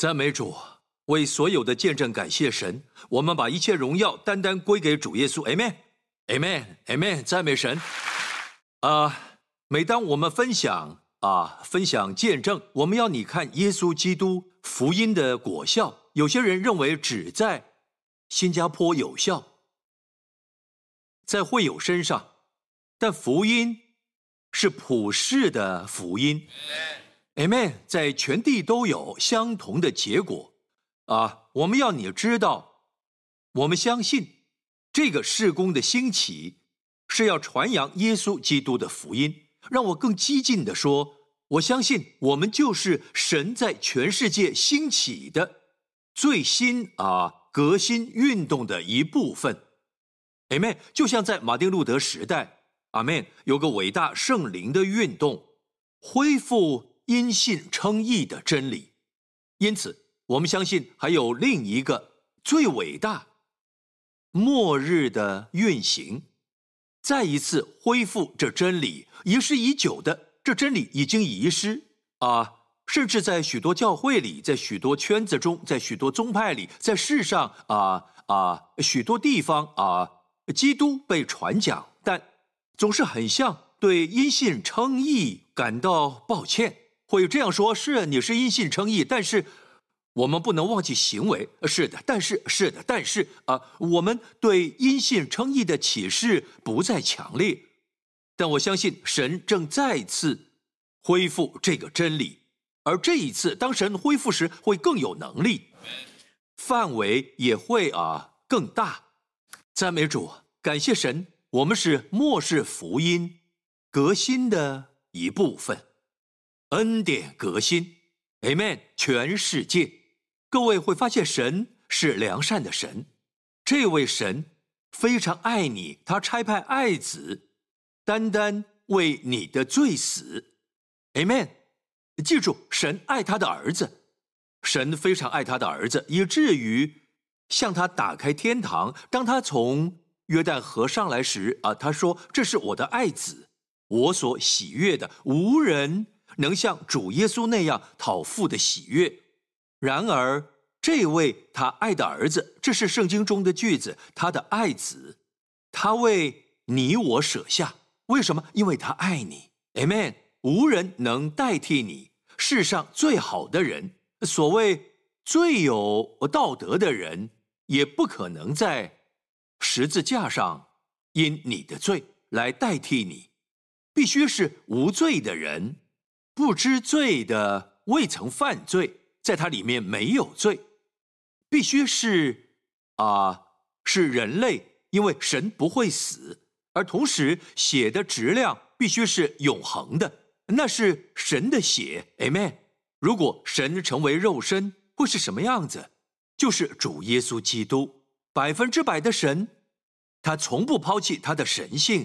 赞美主，为所有的见证感谢神。我们把一切荣耀单单归给主耶稣。Amen，Amen，Amen， 赞美神。每当我们分享见证，我们要你看耶稣基督福音的果效。有些人认为只在新加坡有效，在会友身上，但福音是普世的福音。Amen， 在全地都有相同的结果。我们要你知道，我们相信这个事工的兴起是要传扬耶稣基督的福音。让我更激进地说，我相信我们就是神在全世界兴起的最新革新运动的一部分。Amen， 就像在马丁路德时代，Amen， 有个伟大圣灵的运动，恢复因信称义的真理。因此我们相信还有另一个最伟大末日的运行，再一次恢复这真理。遗失已久的这真理已经遗失甚至在许多教会里，在许多圈子中，在许多宗派里，在世上许多地方基督被传讲，但总是很像对因信称义感到抱歉，会这样说：是你是因信称义，但是我们不能忘记行为。是的，但是我们对因信称义的启示不再强烈。但我相信神正再次恢复这个真理，而这一次当神恢复时会更有能力，范围也会更大。赞美主，感谢神，我们是末世福音革新的一部分，恩典革新。 Amen， 全世界各位会发现神是良善的神，这位神非常爱你，他差派爱子单单为你的罪死。 Amen， 记住，神爱他的儿子，神非常爱他的儿子，以至于向他打开天堂。当他从约旦河上来时他说：这是我的爱子，我所喜悦的，无人能像主耶稣那样讨父的喜悦。然而这位他爱的儿子，这是圣经中的句子，他的爱子，他为你我舍下。为什么？因为他爱你。 Amen， 无人能代替你，世上最好的人，所谓最有道德的人，也不可能在十字架上因你的罪来代替你，必须是无罪的人，不知罪的，未曾犯罪，在他里面没有罪，必须是人类，因为神不会死，而同时血的质量必须是永恒的，那是神的血。 Amen。 如果神成为肉身，会是什么样子？就是主耶稣基督，100%的神，他从不抛弃他的神性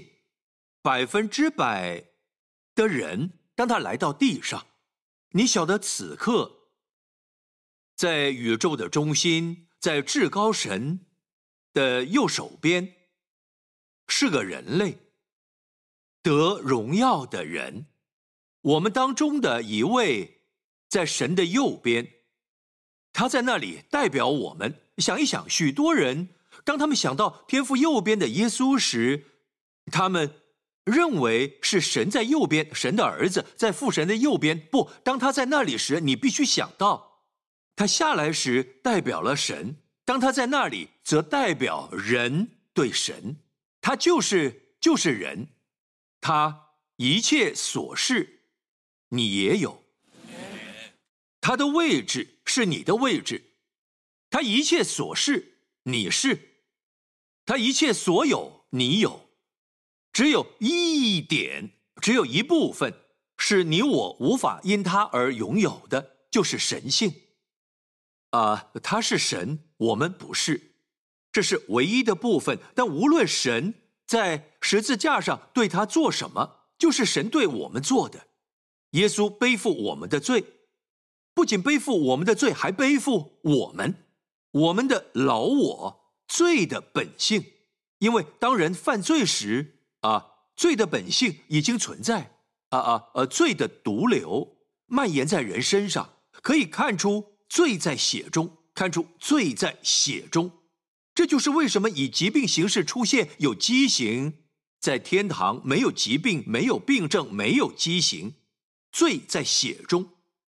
，100%的人，当他来到地上，你晓得此刻在宇宙的中心，在至高神的右手边是个人类，得荣耀的人。我们当中的一位在神的右边，他在那里代表我们。想一想，许多人当他们想到天父右边的耶稣时，他们认为是神在右边，神的儿子在父神的右边。不，当他在那里时，你必须想到他下来时代表了神，当他在那里则代表人对神，他就是人，他一切所是你也有，他的位置是你的位置，他一切所是你是，他一切所有你有，只有一点，只有一部分是你我无法因他而拥有的，就是神性。他是神，我们不是，这是唯一的部分。但无论神在十字架上对他做什么，就是神对我们做的。耶稣背负我们的罪，不仅背负我们的罪，还背负我们的老我，罪的本性。因为当人犯罪时罪的本性已经存在罪的毒瘤蔓延在人身上，可以看出罪在血中，看出罪在血中。这就是为什么以疾病形式出现有畸形，在天堂没有疾病，没有病症，没有畸形，罪在血中。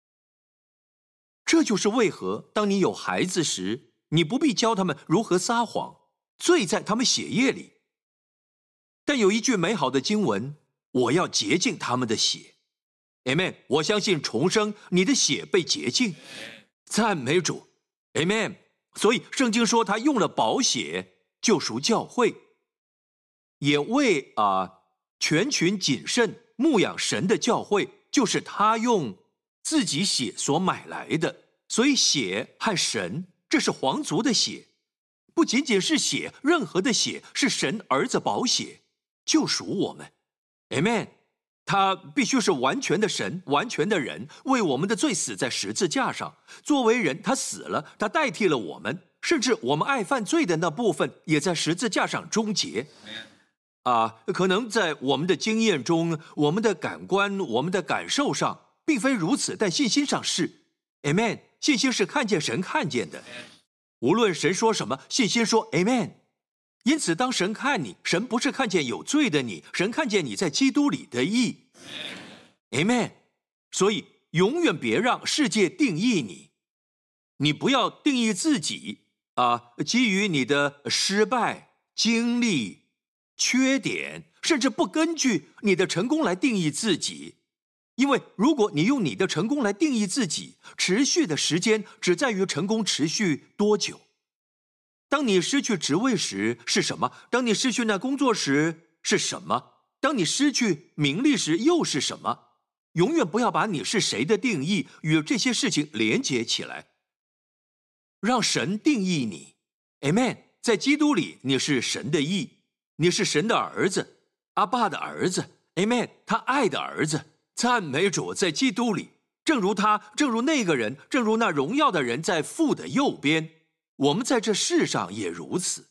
这就是为何当你有孩子时，你不必教他们如何撒谎，罪在他们血液里。但有一句美好的经文，我要洁净他们的血。Amen， 我相信重生，你的血被洁净。赞美主。Amen。所以圣经说他用了宝血救赎教会，也为全群谨慎牧养神的教会，就是他用自己血所买来的。所以血和神，这是皇族的血，不仅仅是血，任何的血是神儿子宝血救赎我们。Amen。他必须是完全的神，完全的人，为我们的罪死在十字架上。作为人，他死了，他代替了我们，甚至我们爱犯罪的那部分也在十字架上终结。可能在我们的经验中，我们的感官，我们的感受上并非如此，但信心上是。Amen。信心是看见神看见的，无论神说什么，信心说 Amen。因此当神看你，神不是看见有罪的你，神看见你在基督里的义。Amen。所以永远别让世界定义你，你不要定义自己基于你的失败、经历、缺点，甚至不根据你的成功来定义自己。因为如果你用你的成功来定义自己，持续的时间只在于成功持续多久。当你失去职位时是什么？当你失去那工作时是什么？当你失去名利时又是什么？永远不要把你是谁的定义与这些事情连接起来，让神定义你。 Amen。 在基督里你是神的义，你是神的儿子，阿爸的儿子。 Amen。 他爱的儿子。赞美主，在基督里，正如他，正如那个人，正如那荣耀的人在父的右边，我们在这世上也如此。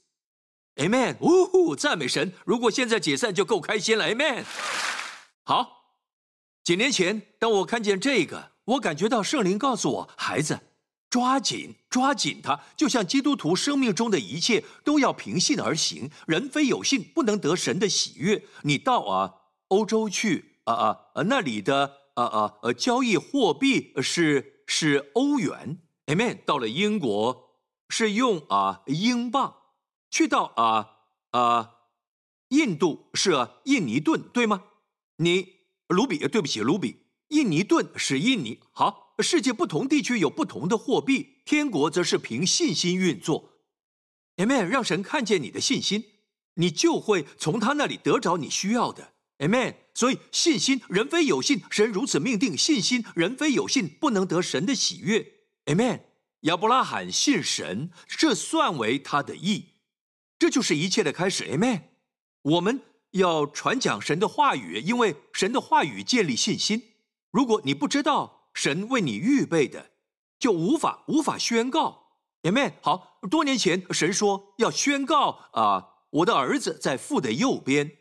Amen。 赞美神。如果现在解散就够开心了。 Amen。 好，几年前当我看见这个，我感觉到圣灵告诉我，孩子，抓紧它，就像基督徒生命中的一切都要凭信而行，人非有信不能得神的喜悦。你到欧洲去那里的交易货币是欧元。 Amen。 到了英国是用英镑，去到印度是印尼盾，对吗？卢比，印尼盾是印尼。好，世界不同地区有不同的货币，天国则是凭信心运作。 Amen。 让神看见你的信心，你就会从他那里得着你需要的。 Amen。 所以信心，人非有信，神如此命定。信心，人非有信，不能得神的喜悦。 Amen。 亚伯拉罕信神，这算为他的义。这就是一切的开始。 Amen。 我们要传讲神的话语，因为神的话语建立信心。如果你不知道神为你预备的，就无法宣告。 Amen。 好，多年前神说要宣告我的儿子在父的右边。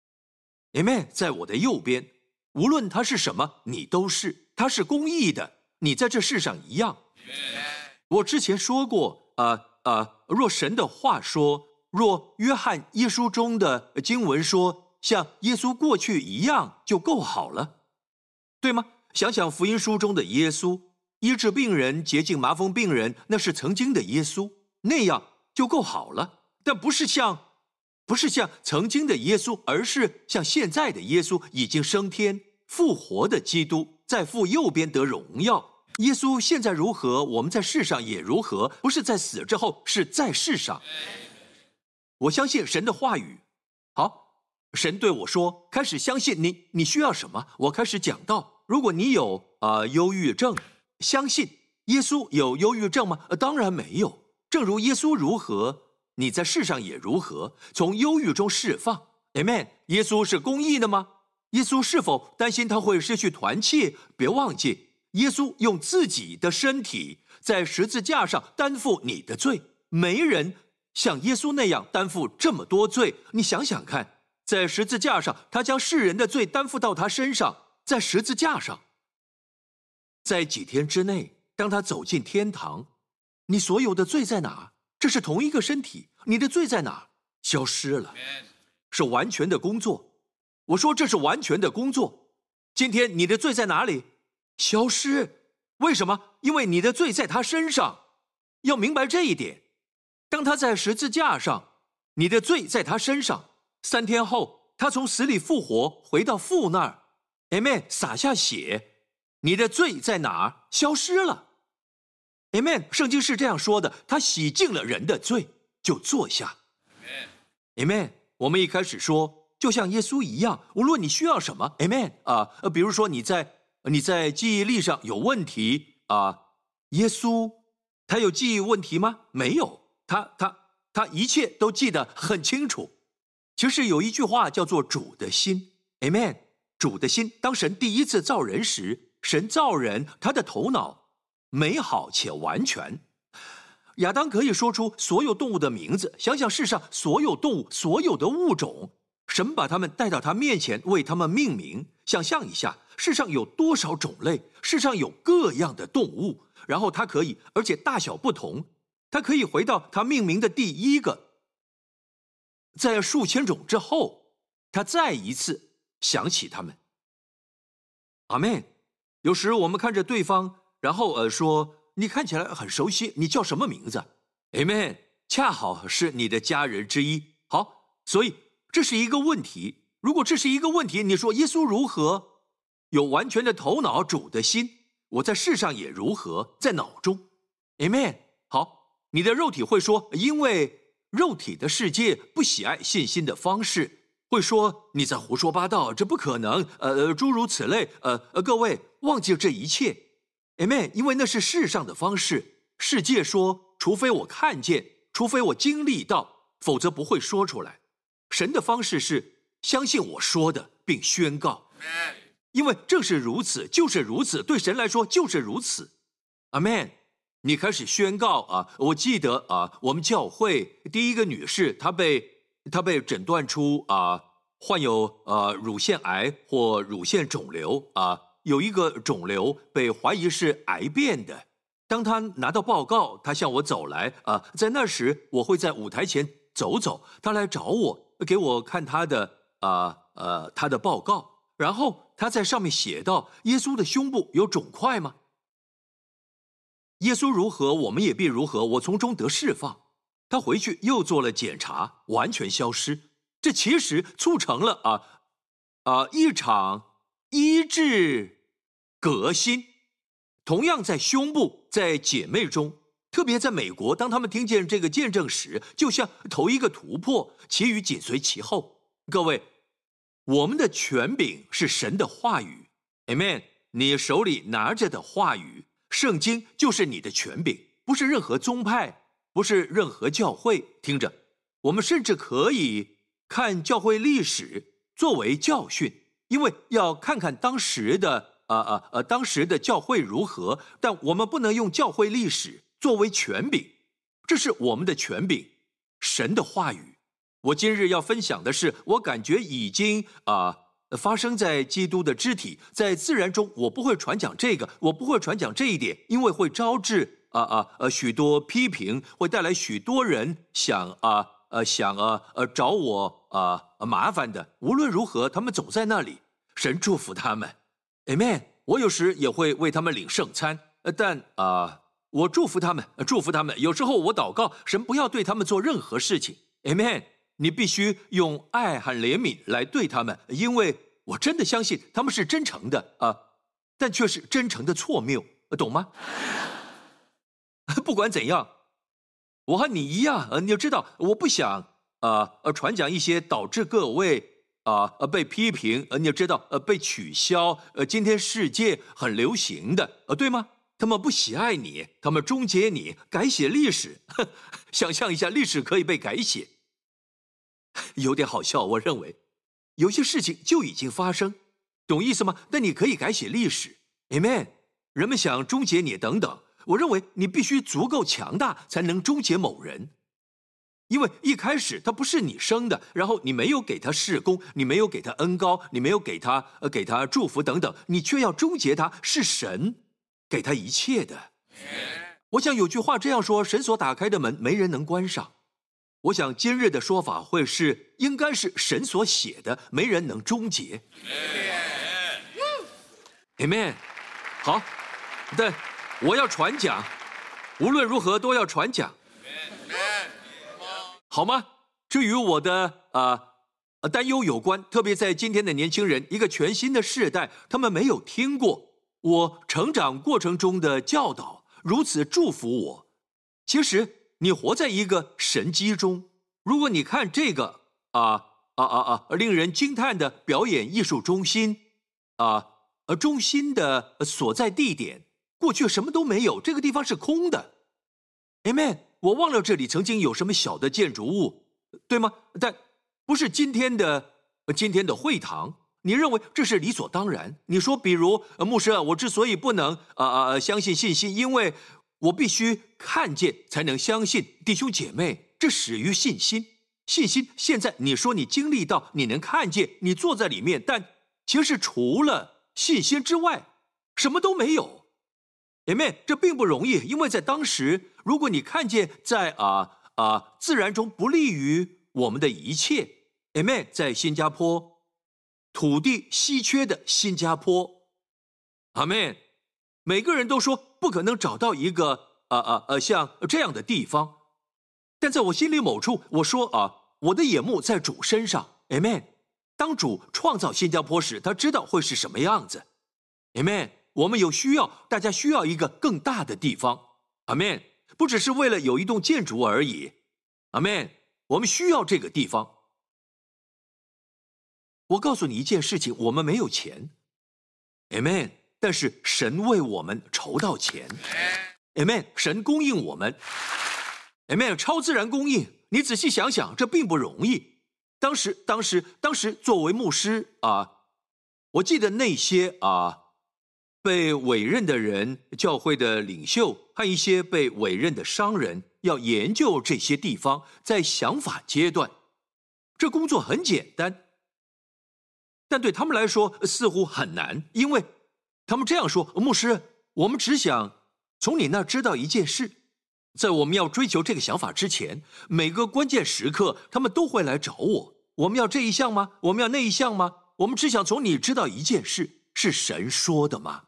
Amen。 在我的右边，无论他是什么，你都是，他是公义的，你在这世上一样。我之前说过若神的话说，若约翰一书中的经文说像耶稣过去一样就够好了，对吗？想想福音书中的耶稣，医治病人、洁净麻风病人，那是曾经的耶稣，那样就够好了。但不是像曾经的耶稣，而是像现在的耶稣，已经升天复活的基督，在父右边得荣耀。耶稣现在如何，我们在世上也如何，不是在死之后，是在世上。我相信神的话语。好，神对我说，开始相信你需要什么。我开始讲到，如果你有忧郁症，相信耶稣有忧郁症吗？当然没有。正如耶稣如何，你在世上也如何，从忧郁中释放。 Amen。 耶稣是公义的吗？耶稣是否担心他会失去团契？别忘记，耶稣用自己的身体在十字架上担负你的罪，没人像耶稣那样担负这么多罪。你想想看，在十字架上，他将世人的罪担负到他身上，在十字架上，在几天之内， 当他走进天堂，你所有的罪在哪？这是同一个身体，你的罪在哪？消失了，是完全的工作。我说这是完全的工作。今天你的罪在哪里？消失。为什么？因为你的罪在他身上。要明白这一点。当他在十字架上，你的罪在他身上。3天后，他从死里复活，回到父那儿。Amen， 洒下血，你的罪在哪儿？消失了。Amen， 圣经是这样说的，他洗净了人的罪，就坐下。Amen， 我们一开始说，就像耶稣一样，无论你需要什么 ，Amen， 比如说你在记忆力上有问题耶稣他有记忆问题吗？没有，他一切都记得很清楚。其实有一句话叫做主的心 ，Amen， 主的心。当神第一次造人时，神造人，他的头脑美好且完全。亚当可以说出所有动物的名字，想想世上所有动物，所有的物种，神把他们带到他面前，为他们命名。想象一下，世上有多少种类，世上有各样的动物，然后他可以，而且大小不同，他可以回到他命名的第一个，在数千种之后，他再一次想起他们。阿们。有时我们看着对方，然后说，你看起来很熟悉，你叫什么名字 ？Amen， 恰好是你的家人之一。好，所以这是一个问题。如果这是一个问题，你说耶稣如何？有完全的头脑，主的心，我在世上也如何？在脑中 ，Amen。好，你的肉体会说，因为肉体的世界不喜爱信心的方式，会说你在胡说八道，这不可能，诸如此类。各位忘记这一切。Amen， 因为那是世上的方式。世界说，除非我看见，除非我经历到，否则不会说出来。神的方式是相信我说的，并宣告。因为正是如此，就是如此，对神来说就是如此。Amen。你开始宣告我记得我们教会第一个女士，她被诊断出患有乳腺癌或乳腺肿瘤有一个肿瘤被怀疑是癌变的。当他拿到报告，他向我走来在那时我会在舞台前走走，他来找我，给我看他的报告，然后他在上面写道：耶稣的胸部有肿块吗？耶稣如何，我们也必如何，我从中得释放。他回去又做了检查，完全消失。这其实促成了一场医治革新。同样在胸部，在姐妹中，特别在美国，当他们听见这个见证时，就像头一个突破，其余紧随其后。各位，我们的权柄是神的话语 ，Amen。你手里拿着的话语，圣经就是你的权柄，不是任何宗派，不是任何教会。听着，我们甚至可以看教会历史作为教训，因为要看看当时的教会如何，但我们不能用教会历史作为权柄，这是我们的权柄，神的话语。我今日要分享的是，我感觉已经发生在基督的肢体，在自然中，我不会传讲这个，我不会传讲这一点，因为会招致许多批评，会带来许多人想找我麻烦的。无论如何，他们总在那里，神祝福他们 ，Amen。我有时也会为他们领圣餐，但我祝福他们，祝福他们。有时候我祷告，神不要对他们做任何事情 ，Amen。你必须用爱和怜悯来对他们，因为我真的相信他们是真诚的但却是真诚的错谬，懂吗？不管怎样，我和你一样，你要知道，我不想传讲一些导致各位被批评，你要知道被取消。今天世界很流行的对吗？他们不喜爱你，他们终结你，改写历史。想象一下，历史可以被改写。有点好笑，我认为有些事情就已经发生，懂意思吗？但你可以改写历史 ，Amen。人们想终结你等等，我认为你必须足够强大才能终结某人，因为一开始他不是你生的，然后你没有给他事工，你没有给他恩膏，你没有给他祝福等等，你却要终结他，是神给他一切的。 我想有句话这样说：神所打开的门，没人能关上。我想今日的说法会是，应该是神所写的，没人能终结。Amen。好，但我要传讲，无论如何都要传讲，好吗？这与我的担忧有关，特别在今天的年轻人，一个全新的世代，他们没有听过我成长过程中的教导，如此祝福我。其实你活在一个神机中，如果你看这个令人惊叹的表演艺术中心中心的所在地点，过去什么都没有，这个地方是空的。Amen。我忘了这里曾经有什么小的建筑物，对吗？但不是今天的会堂。你认为这是理所当然？你说，比如牧师，我之所以不能相信信心，因为我必须看见才能相信。弟兄姐妹，这始于信心。信心现在你说你经历到，你能看见，你坐在里面，但其实除了信心之外，什么都没有。Amen。这并不容易，因为在当时，如果你看见在自然中不利于我们的一切 ，Amen。在新加坡，土地稀缺的新加坡 ，Amen。每个人都说不可能找到一个像这样的地方，但在我心里某处，我说我的眼目在主身上 ，Amen。当主创造新加坡时，他知道会是什么样子 ，Amen。我们有需要，大家需要一个更大的地方 ，Amen。不只是为了有一栋建筑而已 ，Amen。我们需要这个地方。我告诉你一件事情，我们没有钱 ，Amen。但是神为我们筹到钱 ，Amen。神供应我们 ，Amen。超自然供应，你仔细想想，这并不容易。当时作为牧师我记得那些被委任的人，教会的领袖和一些被委任的商人要研究这些地方，在想法阶段，这工作很简单，但对他们来说似乎很难，因为他们这样说：牧师，我们只想从你那知道一件事。在我们要追求这个想法之前，每个关键时刻他们都会来找我，我们要这一项吗？我们要那一项吗？我们只想从你知道一件事，是神说的吗？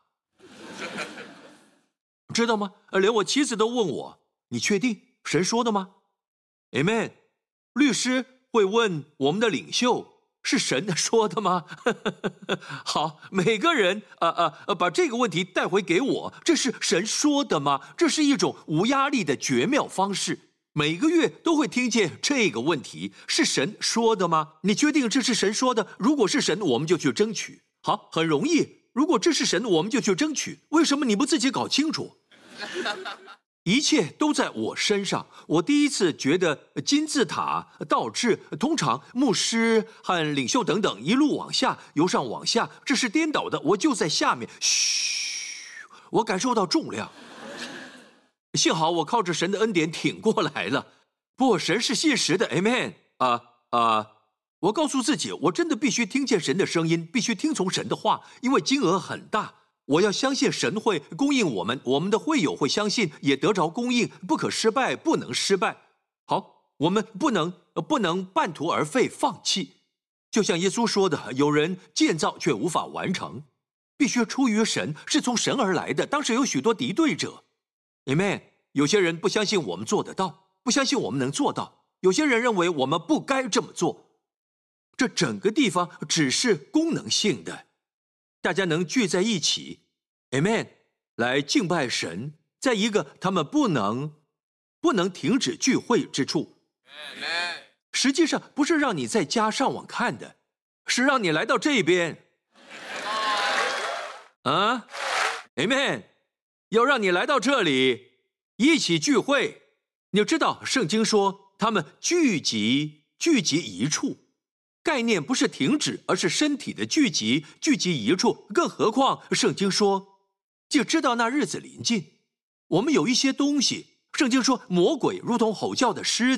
知道吗？连我妻子都问我，你确定神说的吗？ Amen。 律师会问我们的领袖，是神说的吗？好，每个人把这个问题带回给我，这是神说的吗？这是一种无压力的绝妙方式。每个月都会听见这个问题，是神说的吗？你确定这是神说的？如果是神，我们就去争取。好，很容易。如果这是神，我们就去争取。为什么你不自己搞清楚？一切都在我身上。我第一次觉得金字塔倒置，通常牧师和领袖等等一路往下，由上往下，这是颠倒的。我就在下面，我感受到重量。幸好我靠着神的恩典挺过来了。不，神是信实的 ，Amen。我告诉自己，我真的必须听见神的声音，必须听从神的话，因为金额很大。我要相信神会供应我们，我们的会友会相信，也得着供应，不可失败，不能失败。好，我们不能半途而废，放弃。就像耶稣说的，有人建造却无法完成，必须出于神，是从神而来的。当时有许多敌对者 ，Amen。有些人不相信我们做得到，不相信我们能做到。有些人认为我们不该这么做。这整个地方只是功能性的，大家能聚在一起 ，Amen， 来敬拜神，在一个他们不能停止聚会之处。Amen。实际上不是让你在家上网看的，是让你来到这边。Amen， 要让你来到这里一起聚会。你知道圣经说他们聚集一处。概念不是停止，而是身体的聚集一处。更何况圣经说，就知道那日子临近。我们有一些东西，圣经说魔鬼如同吼叫的狮子，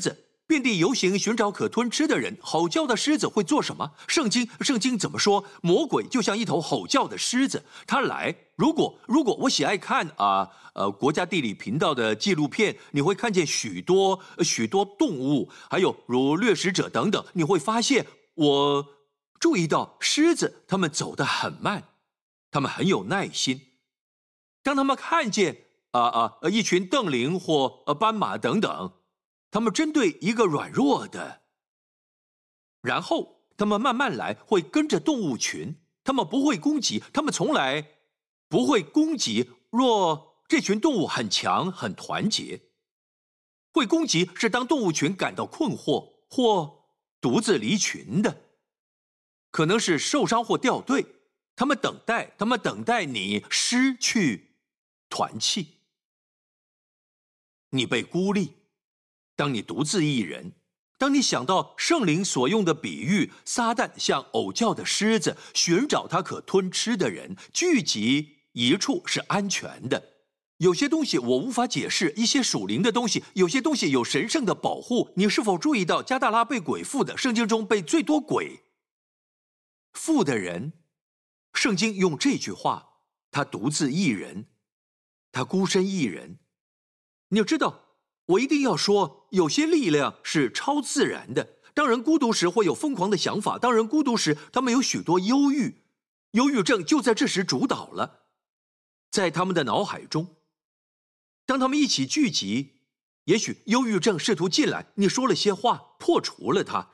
遍地游行寻找可吞吃的人。吼叫的狮子会做什么？圣经怎么说？魔鬼就像一头吼叫的狮子，他来。如果我喜爱看国家地理频道的纪录片，你会看见许多动物，还有如掠食者等等，你会发现我注意到狮子它们走得很慢，它们很有耐心。当他们看见一群瞪羚或斑马等等，他们针对一个软弱的，然后他们慢慢来，会跟着动物群，他们不会攻击，他们从来不会攻击。若这群动物很强很团结，会攻击是当动物群感到困惑或独自离群的，可能是受伤或掉队，他们等待你失去团契，你被孤立。当你独自一人，当你想到圣灵所用的比喻，撒旦像吼叫的狮子，寻找他可吞吃的人，聚集一处是安全的。有些东西我无法解释，一些属灵的东西，有些东西有神圣的保护。你是否注意到加大拉被鬼附的？圣经中被最多鬼附的人，圣经用这句话：他独自一人，他孤身一人。你要知道，我一定要说，有些力量是超自然的。当人孤独时会有疯狂的想法，当人孤独时他们有许多忧郁症就在这时主导了，在他们的脑海中。当他们一起聚集，也许忧郁症试图进来，你说了些话破除了它。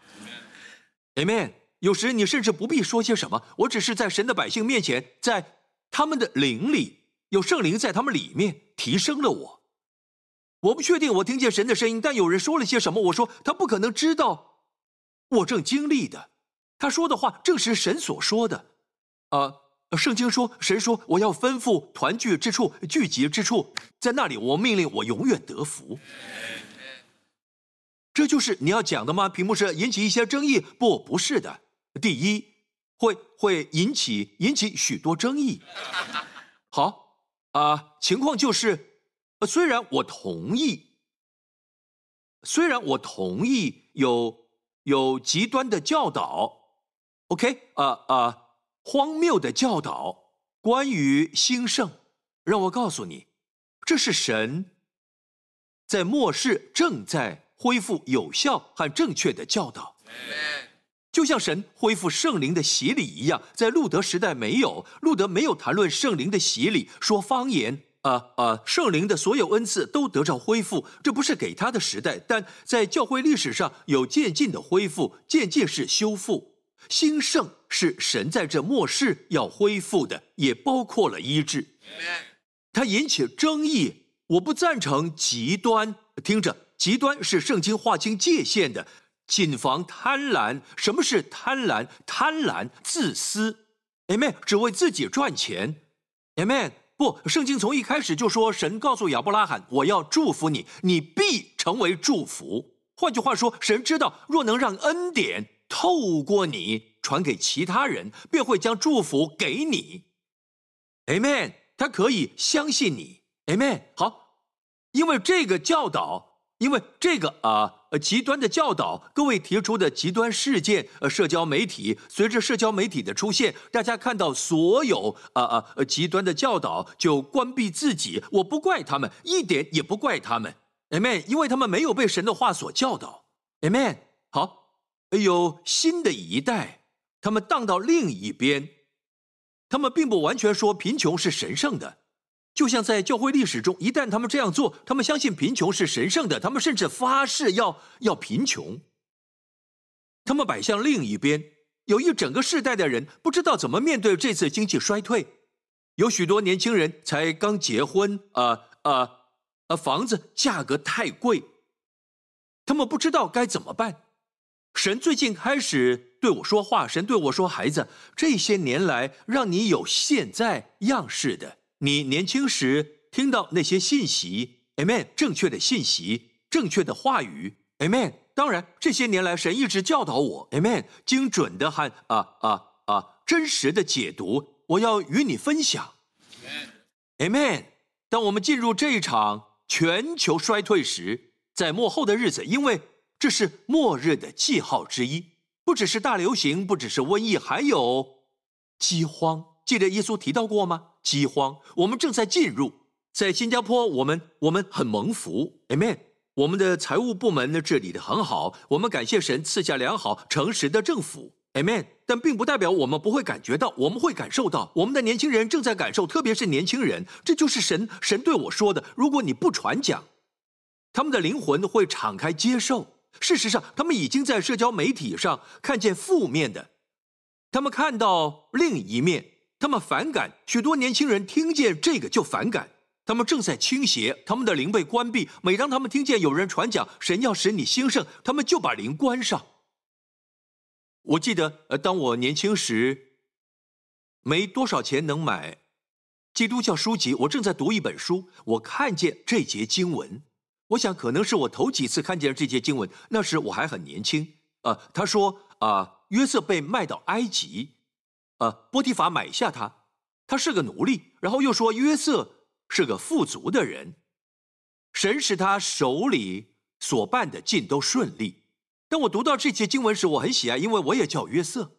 Amen。 有时你甚至不必说些什么，我只是在神的百姓面前，在他们的灵里，有圣灵在他们里面提升了我。我不确定我听见神的声音，但有人说了些什么，我说他不可能知道我正经历的。他说的话正是神所说的。圣经说，神说我要吩咐团聚之处，聚集之处，在那里我命令我永远得福。这就是你要讲的吗？屏幕是引起一些争议？不是的。第一，会引起许多争议。好情况就是虽然我同意有极端的教导 ，OK， 荒谬的教导关于兴盛，让我告诉你，这是神在末世正在恢复有效和正确的教导。就像神恢复圣灵的洗礼一样，在路德时代路德没有谈论圣灵的洗礼，说方言。圣灵的所有恩赐都得到恢复，这不是给他的时代，但在教会历史上有渐进的恢复，渐进式修复。兴盛是神在这末世要恢复的，也包括了医治。它引起争议，我不赞成极端。听着，极端是圣经划清界限的，谨防贪婪。什么是贪婪？贪婪，自私。Amen， 只为自己赚钱。Amen。不，圣经从一开始就说，神告诉亚伯拉罕，我要祝福你，你必成为祝福。换句话说，神知道若能让恩典透过你传给其他人，便会将祝福给你。 Amen， 他可以相信你。 Amen。 好，因为这个教导，因为这个极端的教导，各位提出的极端事件，社交媒体，随着社交媒体的出现，大家看到所有极端的教导就关闭自己。我不怪他们，一点也不怪他们。 Amen， 因为他们没有被神的话所教导。 Amen。 好，有新的一代，他们荡到另一边，他们并不完全说贫穷是神圣的。就像在教会历史中，一旦他们这样做，他们相信贫穷是神圣的，他们甚至发誓要贫穷。他们摆向另一边，有一整个世代的人不知道怎么面对这次经济衰退。有许多年轻人才刚结婚，房子价格太贵，他们不知道该怎么办。神最近开始对我说话，神对我说，孩子，这些年来让你有现在样式的，你年轻时听到那些信息 ，Amen， 正确的信息，正确的话语 ，Amen。当然，这些年来神一直教导我 ，Amen， 精准的和真实的解读，我要与你分享 ，Amen。当我们进入这一场全球衰退时，在末后的日子，因为这是末日的记号之一，不只是大流行，不只是瘟疫，还有饥荒。记得耶稣提到过吗？饥荒，我们正在进入。在新加坡，我们很蒙福 ，Amen。我们的财务部门呢治理得很好，我们感谢神赐下良好诚实的政府 ，Amen。但并不代表我们不会感觉到，我们会感受到，我们的年轻人正在感受，特别是年轻人，这就是神对我说的。如果你不传讲，他们的灵魂会敞开接受。事实上，他们已经在社交媒体上看见负面的，他们看到另一面，他们反感。许多年轻人听见这个就反感。他们正在倾斜，他们的灵被关闭。每当他们听见有人传讲神要使你兴盛，他们就把灵关上。我记得，当我年轻时，没多少钱能买基督教书籍，我正在读一本书，我看见这节经文，我想可能是我头几次看见这节经文，那时我还很年轻。他说约瑟被卖到埃及，波提乏买下他，他是个奴隶，然后又说约瑟是个富足的人，神使他手里所办的尽都顺利。当我读到这节经文时，我很喜爱，因为我也叫约瑟，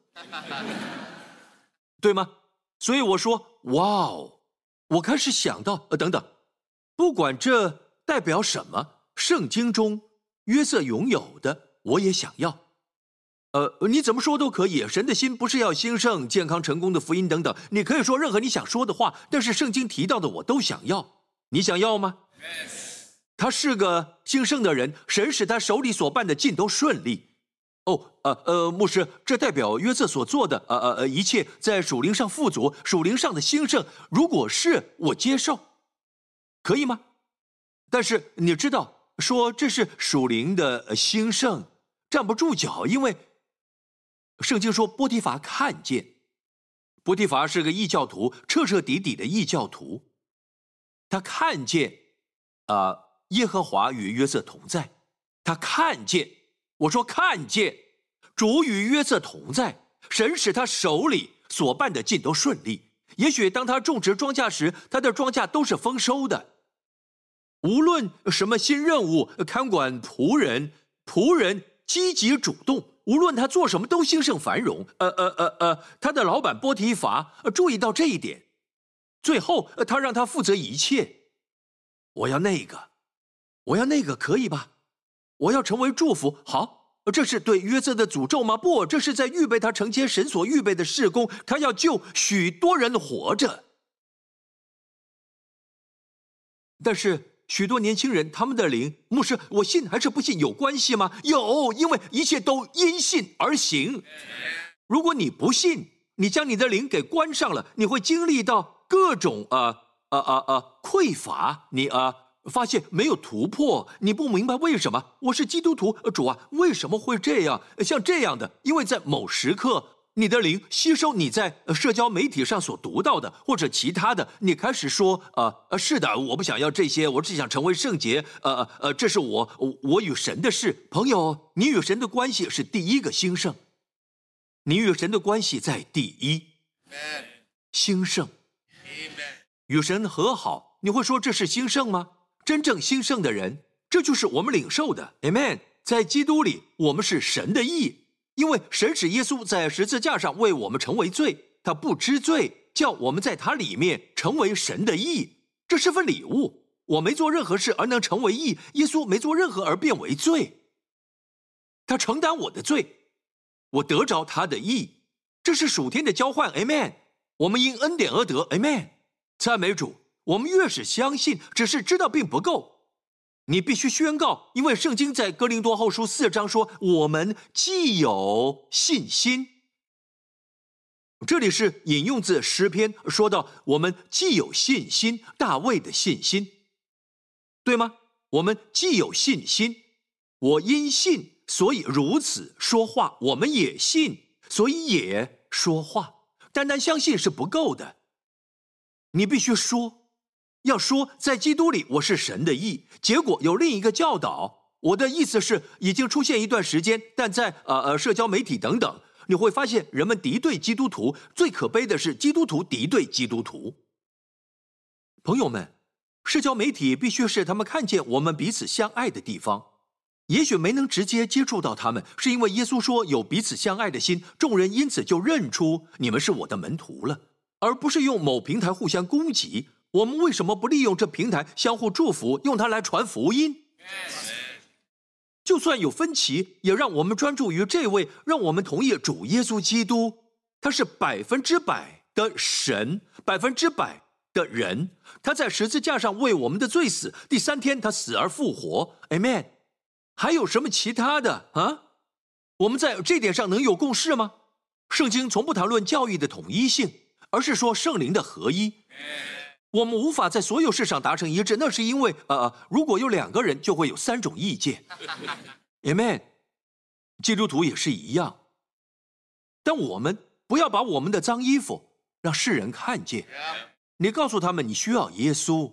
对吗？所以我说，哇哦！我开始想到，等等，不管这代表什么，圣经中约瑟拥有的，我也想要。你怎么说都可以，神的心不是要兴盛、健康、成功的福音等等，你可以说任何你想说的话，但是圣经提到的我都想要。你想要吗？ Yes. 他是个兴盛的人，神使他手里所办的尽都顺利。牧师，这代表约瑟所做的一切在属灵上富足，属灵上的兴盛，如果是我接受，可以吗？但是你知道，说这是属灵的兴盛，站不住脚，因为圣经说波提乏看见，波提乏是个异教徒，彻彻底底的异教徒，他看见耶和华与约瑟同在，他看见，我说看见主与约瑟同在，神使他手里所办的尽都顺利。也许当他种植庄稼时，他的庄稼都是丰收的。无论什么新任务，看管仆人积极主动，无论他做什么都兴盛繁荣。他的老板波提乏注意到这一点，最后他让他负责一切。我要那个，可以吧？我要成为祝福，好，这是对约瑟的诅咒吗？不，这是在预备他承接神所预备的事工，他要救许多人活着。但是许多年轻人，他们的灵，牧师，我信还是不信有关系吗？有，因为一切都因信而行。如果你不信，你将你的灵给关上了，你会经历到各种匮乏，你发现没有突破，你不明白为什么。我是基督徒，主啊，为什么会这样？像这样的，因为在某时刻，你的灵吸收你在社交媒体上所读到的，或者其他的，你开始说是的，我不想要这些，我只想成为圣洁。这是我与神的事。朋友，你与神的关系是第一个兴盛，你与神的关系在第一，兴盛，与神和好，你会说这是兴盛吗？真正兴盛的人，这就是我们领受的 Amen。 在基督里，我们是神的义，因为神使耶稣在十字架上为我们成为罪，他不知罪，叫我们在他里面成为神的义，这是份礼物。我没做任何事而能成为义，耶稣没做任何而变为罪，他承担我的罪，我得着他的义，这是属天的交换 Amen。 我们因恩典而得 Amen。 赞美主。我们越是相信，只是知道并不够，你必须宣告，因为圣经在哥林多后书4章说，我们既有信心，这里是引用自诗篇，说到我们既有信心，大卫的信心，对吗？我们既有信心，我因信所以如此说话，我们也信所以也说话。单单相信是不够的，你必须说，要说在基督里我是神的义。结果有另一个教导，我的意思是已经出现一段时间，但在社交媒体等等，你会发现人们敌对基督徒，最可悲的是基督徒敌对基督徒。朋友们，社交媒体必须是他们看见我们彼此相爱的地方， 也许没能直接接触到他们，是因为耶稣说有彼此相爱的心，众人因此就认出你们是我的门徒了，而不是用某平台互相攻击。我们为什么不利用这平台相互祝福，用它来传福音？就算有分歧，也让我们专注于这位让我们同意主耶稣基督，他是100%的神，100%的人，他在十字架上为我们的罪死，第3天他死而复活 Amen。 还有什么其他的啊？我们在这点上能有共识吗？圣经从不谈论教义的统一性，而是说圣灵的合一。我们无法在所有事上达成一致，那是因为如果有2个人，就会有3种意见。Amen。 基督徒也是一样，但我们不要把我们的脏衣服让世人看见。你告诉他们你需要耶稣。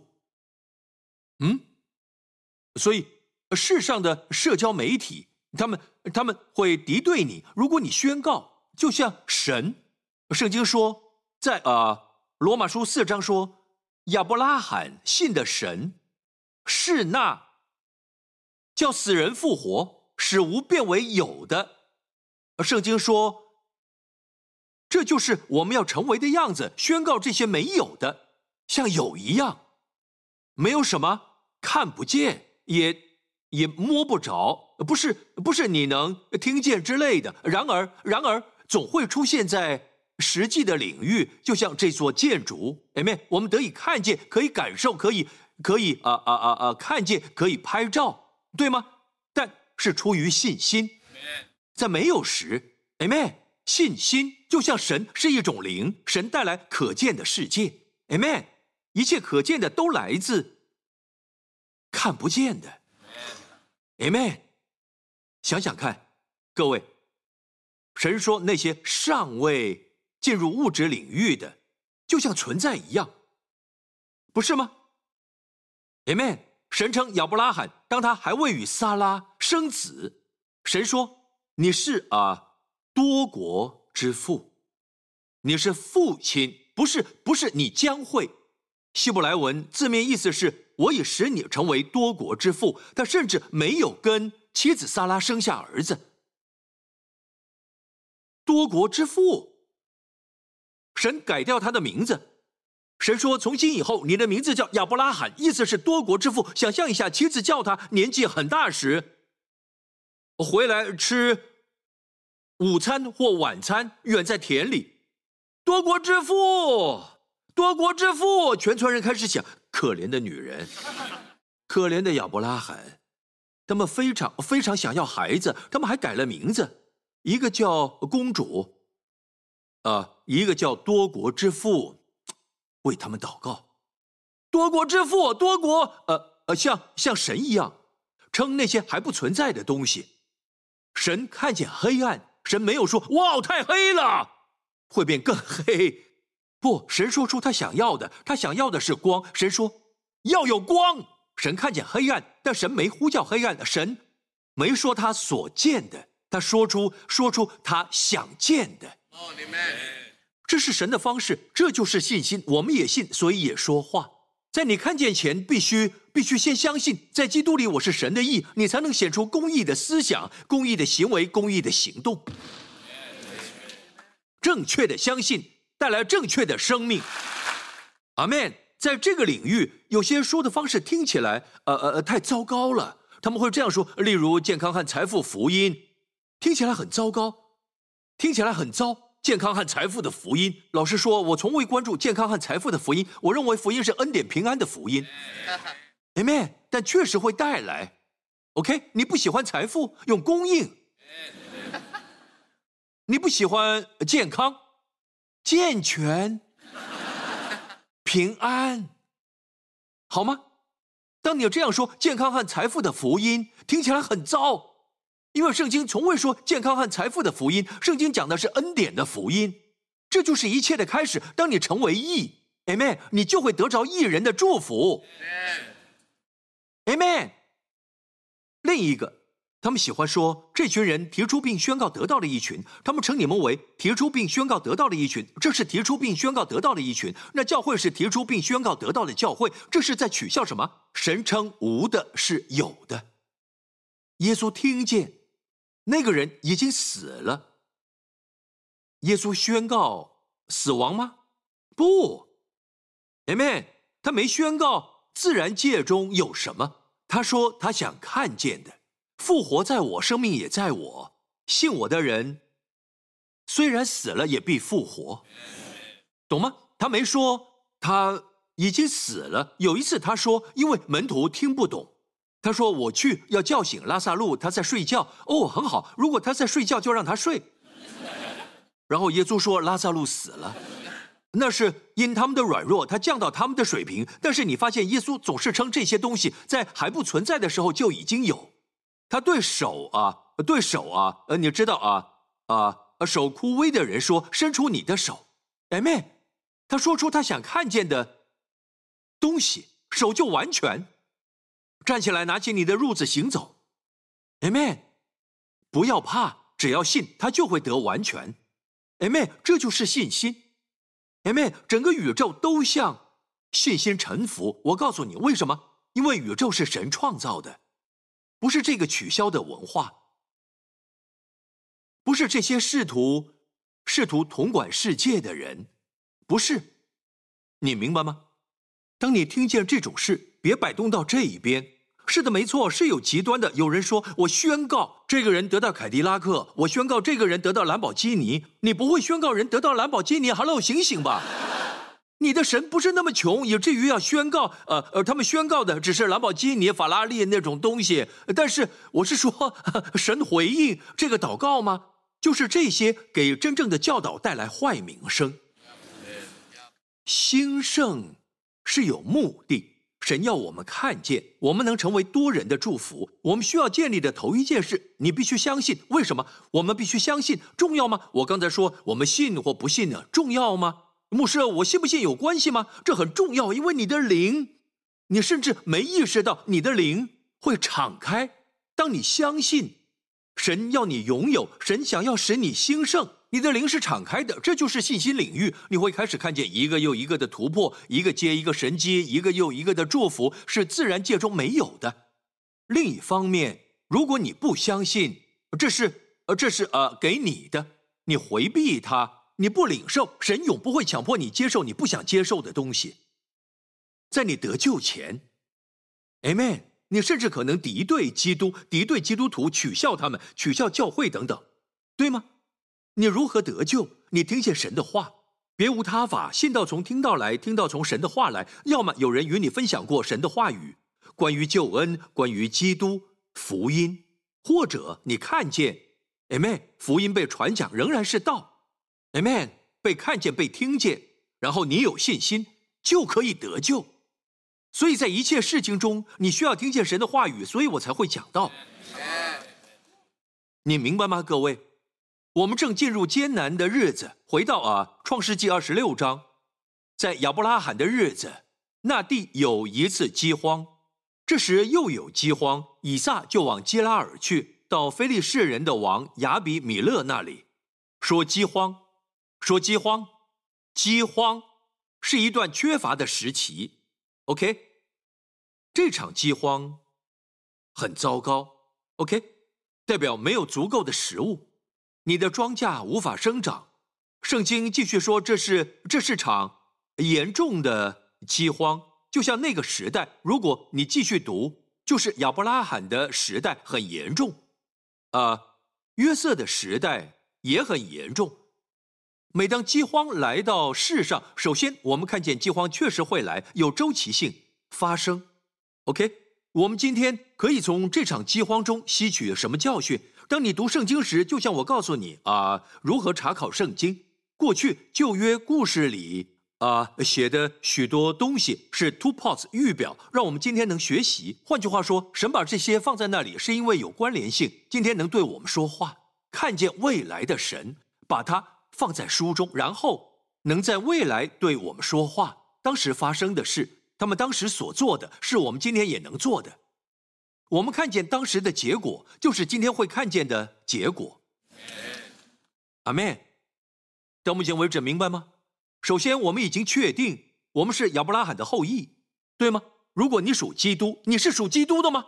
所以世上的社交媒体，他们会敌对你。如果你宣告，就像神，圣经说，在罗马书4章说，亚伯拉罕信的神是那叫死人复活，使无变为有的。圣经说，这就是我们要成为的样子，宣告这些没有的像有一样。没有什么看不见，也摸不着，不是你能听见之类的。然而总会出现在实际的领域，就像这座建筑，Amen，我们得以看见，可以感受，可以看见，可以拍照，对吗？但是出于信心，在没有时 ，Amen， 信心就像神是一种灵，神带来可见的世界 ，Amen， 一切可见的都来自看不见的 ，Amen。想想看，各位，神说那些尚未进入物质领域的，就像存在一样，不是吗 ？Amen。神称亚伯拉罕，当他还未与撒拉生子，神说你是多国之父，你是父亲，不是你将会。希伯来文字面意思是我已使你成为多国之父，他甚至没有跟妻子撒拉生下儿子。多国之父，神改掉他的名字。神说从今以后你的名字叫亚伯拉罕，意思是多国之父。想象一下，妻子叫他年纪很大时回来吃午餐或晚餐，远在田里，多国之父，多国之父，全村人开始想，可怜的女人，可怜的亚伯拉罕。他们非常想要孩子，他们还改了名字，一个叫公主，一个叫多国之父，为他们祷告。多国之父，多国，像神一样，称那些还不存在的东西。神看见黑暗，神没有说哇太黑了，会变更黑。不，神说出他想要的，他想要的是光。神说要有光。神看见黑暗，但神没呼叫黑暗，神没说他所见的，他说出他想见的。这是神的方式，这就是信心。我们也信，所以也说话。在你看见前，必须先相信，在基督里我是神的义，你才能显出公义的思想、公义的行为、公义的行动。正确的相信带来正确的生命。阿们。在这个领域，有些说的方式听起来太糟糕了。他们会这样说，例如健康和财富福音，听起来很糟糕，听起来很糟。健康和财富的福音，老实说，我从未关注健康和财富的福音。我认为福音是恩典平安的福音 ，Amen。但确实会带来 ，OK？ 你不喜欢财富，用供应；你不喜欢健康，健全。平安，好吗？当你这样说，健康和财富的福音听起来很糟，因为圣经从未说健康和财富的福音，圣经讲的是恩典的福音。这就是一切的开始。当你成为义 ，Amen， 你就会得着义人的祝福 ，Amen。另一个，他们喜欢说这群人提出并宣告得到的一群，他们称你们为提出并宣告得到的一群，这是提出并宣告得到的一群。那教会是提出并宣告得到的教会，这是在取笑什么？神称无的是有的， 耶稣听见那个人已经死了。耶稣宣告死亡吗？不 ，Amen。他没宣告自然界中有什么，他说他想看见的。复活在我，生命也在我，信我的人虽然死了也必复活，懂吗？他没说他已经死了。有一次他说，因为门徒听不懂，他说我去要叫醒拉撒路，他在睡觉。哦，很好，如果他在睡觉就让他睡。然后耶稣说拉撒路死了，那是因他们的软弱，他降到他们的水平。但是你发现耶稣总是称这些东西在还不存在的时候就已经有。他对手啊，你知道手枯萎的人说伸出你的手 ，Amen。他说出他想看见的东西，手就完全站起来，拿起你的褥子行走 ，Amen。不要怕，只要信，他就会得完全 ，Amen。这就是信心 ，Amen。整个宇宙都向信心臣服。我告诉你为什么？因为宇宙是神创造的。不是这个取消的文化，不是这些试图统管世界的人，不是，你明白吗？当你听见这种事，别摆动到这一边。是的，没错，是有极端的。有人说，我宣告这个人得到凯迪拉克，我宣告这个人得到兰博基尼。你不会宣告人得到兰博基尼 ？Hello， 醒醒吧！你的神不是那么穷，以至于要宣告，他们宣告的只是兰博基尼、法拉利那种东西。但是我是说，神回应这个祷告吗？就是这些给真正的教导带来坏名声。兴盛是有目的，神要我们看见，我们能成为多人的祝福。我们需要建立的头一件事，你必须相信。为什么？我们必须相信，重要吗？我刚才说，我们信或不信呢，重要吗？牧师，我信不信有关系吗？这很重要，因为你的灵，你甚至没意识到你的灵会敞开。当你相信神要你拥有，神想要使你兴盛，你的灵是敞开的，这就是信心领域。你会开始看见一个又一个的突破，一个接一个神迹，一个又一个的祝福，是自然界中没有的。另一方面，如果你不相信这是给你的，你回避它，你不领受，神永不会强迫你接受你不想接受的东西。在你得救前 ，Amen， 你甚至可能敌对基督徒，取笑他们，取笑教会等等，对吗？你如何得救？你听见神的话，别无他法，信道从听道来，听道从神的话来。要么有人与你分享过神的话语，关于救恩，关于基督福音，或者你看见 Amen， 福音被传讲仍然是道Amen， 被看见，被听见，然后你有信心，就可以得救。所以在一切事情中，你需要听见神的话语，所以我才会讲到。你明白吗，各位？我们正进入艰难的日子。回到创世纪26章，在亚伯拉罕的日子，那地有一次饥荒。这时又有饥荒，以撒就往基拉尔去，到非利士人的王亚比米勒那里，说饥荒。饥荒是一段缺乏的时期 ，OK？ 这场饥荒很糟糕 ，OK？ 代表没有足够的食物，你的庄稼无法生长。圣经继续说，这是场严重的饥荒，就像那个时代，如果你继续读，就是亚伯拉罕的时代很严重，约瑟的时代也很严重。每当饥荒来到世上，首先我们看见饥荒确实会来，有周期性发生。OK， 我们今天可以从这场饥荒中吸取什么教训？当你读圣经时，就像我告诉你如何查考圣经。过去旧约故事里写的许多东西是 two parts 预表，让我们今天能学习。换句话说，神把这些放在那里，是因为有关联性，今天能对我们说话。看见未来的神，把它放在书中，然后能在未来对我们说话。当时发生的事，他们当时所做的，是我们今天也能做的。我们看见当时的结果，就是今天会看见的结果。阿们。到目前为止明白吗？首先，我们已经确定我们是亚伯拉罕的后裔，对吗？如果你属基督，你是属基督的吗？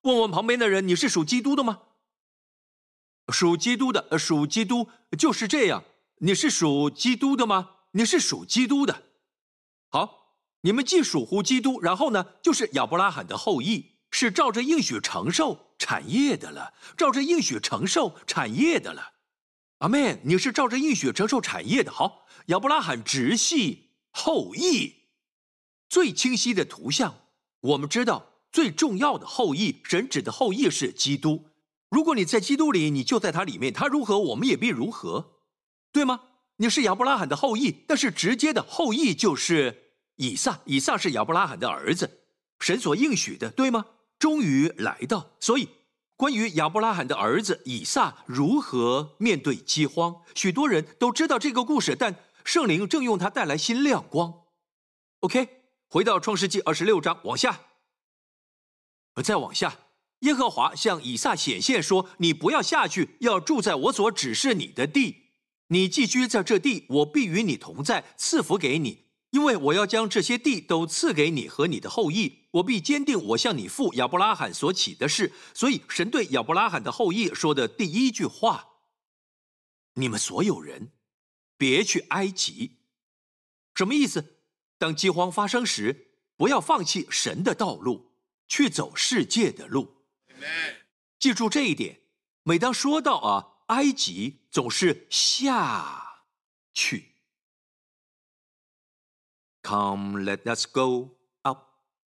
问问旁边的人，你是属基督的吗？属基督的，属基督就是这样。你是属基督的吗？你是属基督的。好，你们既属乎基督，然后呢，就是亚伯拉罕的后裔，是照着应许承受产业的了，照着应许承受产业的了。阿们，你是照着应许承受产业的。好，亚伯拉罕直系后裔，最清晰的图像，我们知道最重要的后裔，神指的后裔是基督。如果你在基督里，你就在他里面，他如何，我们也必如何，对吗？你是亚伯拉罕的后裔，但是直接的后裔就是以撒，以撒是亚伯拉罕的儿子，神所应许的，对吗？终于来到，所以关于亚伯拉罕的儿子以撒如何面对饥荒，许多人都知道这个故事，但圣灵正用它带来新亮光。OK， 回到创世纪26章，往下，再往下，耶和华向以撒显现说：你不要下去，要住在我所指示你的地。你寄居在这地，我必与你同在，赐福给你，因为我要将这些地都赐给你和你的后裔。我必坚定我向你父亚伯拉罕所起的事。所以神对亚伯拉罕的后裔说的第一句话：你们所有人别去埃及。什么意思？当饥荒发生时，不要放弃神的道路，去走世界的路。记住这一点。每当说到埃及，总是下去。Come, let us go up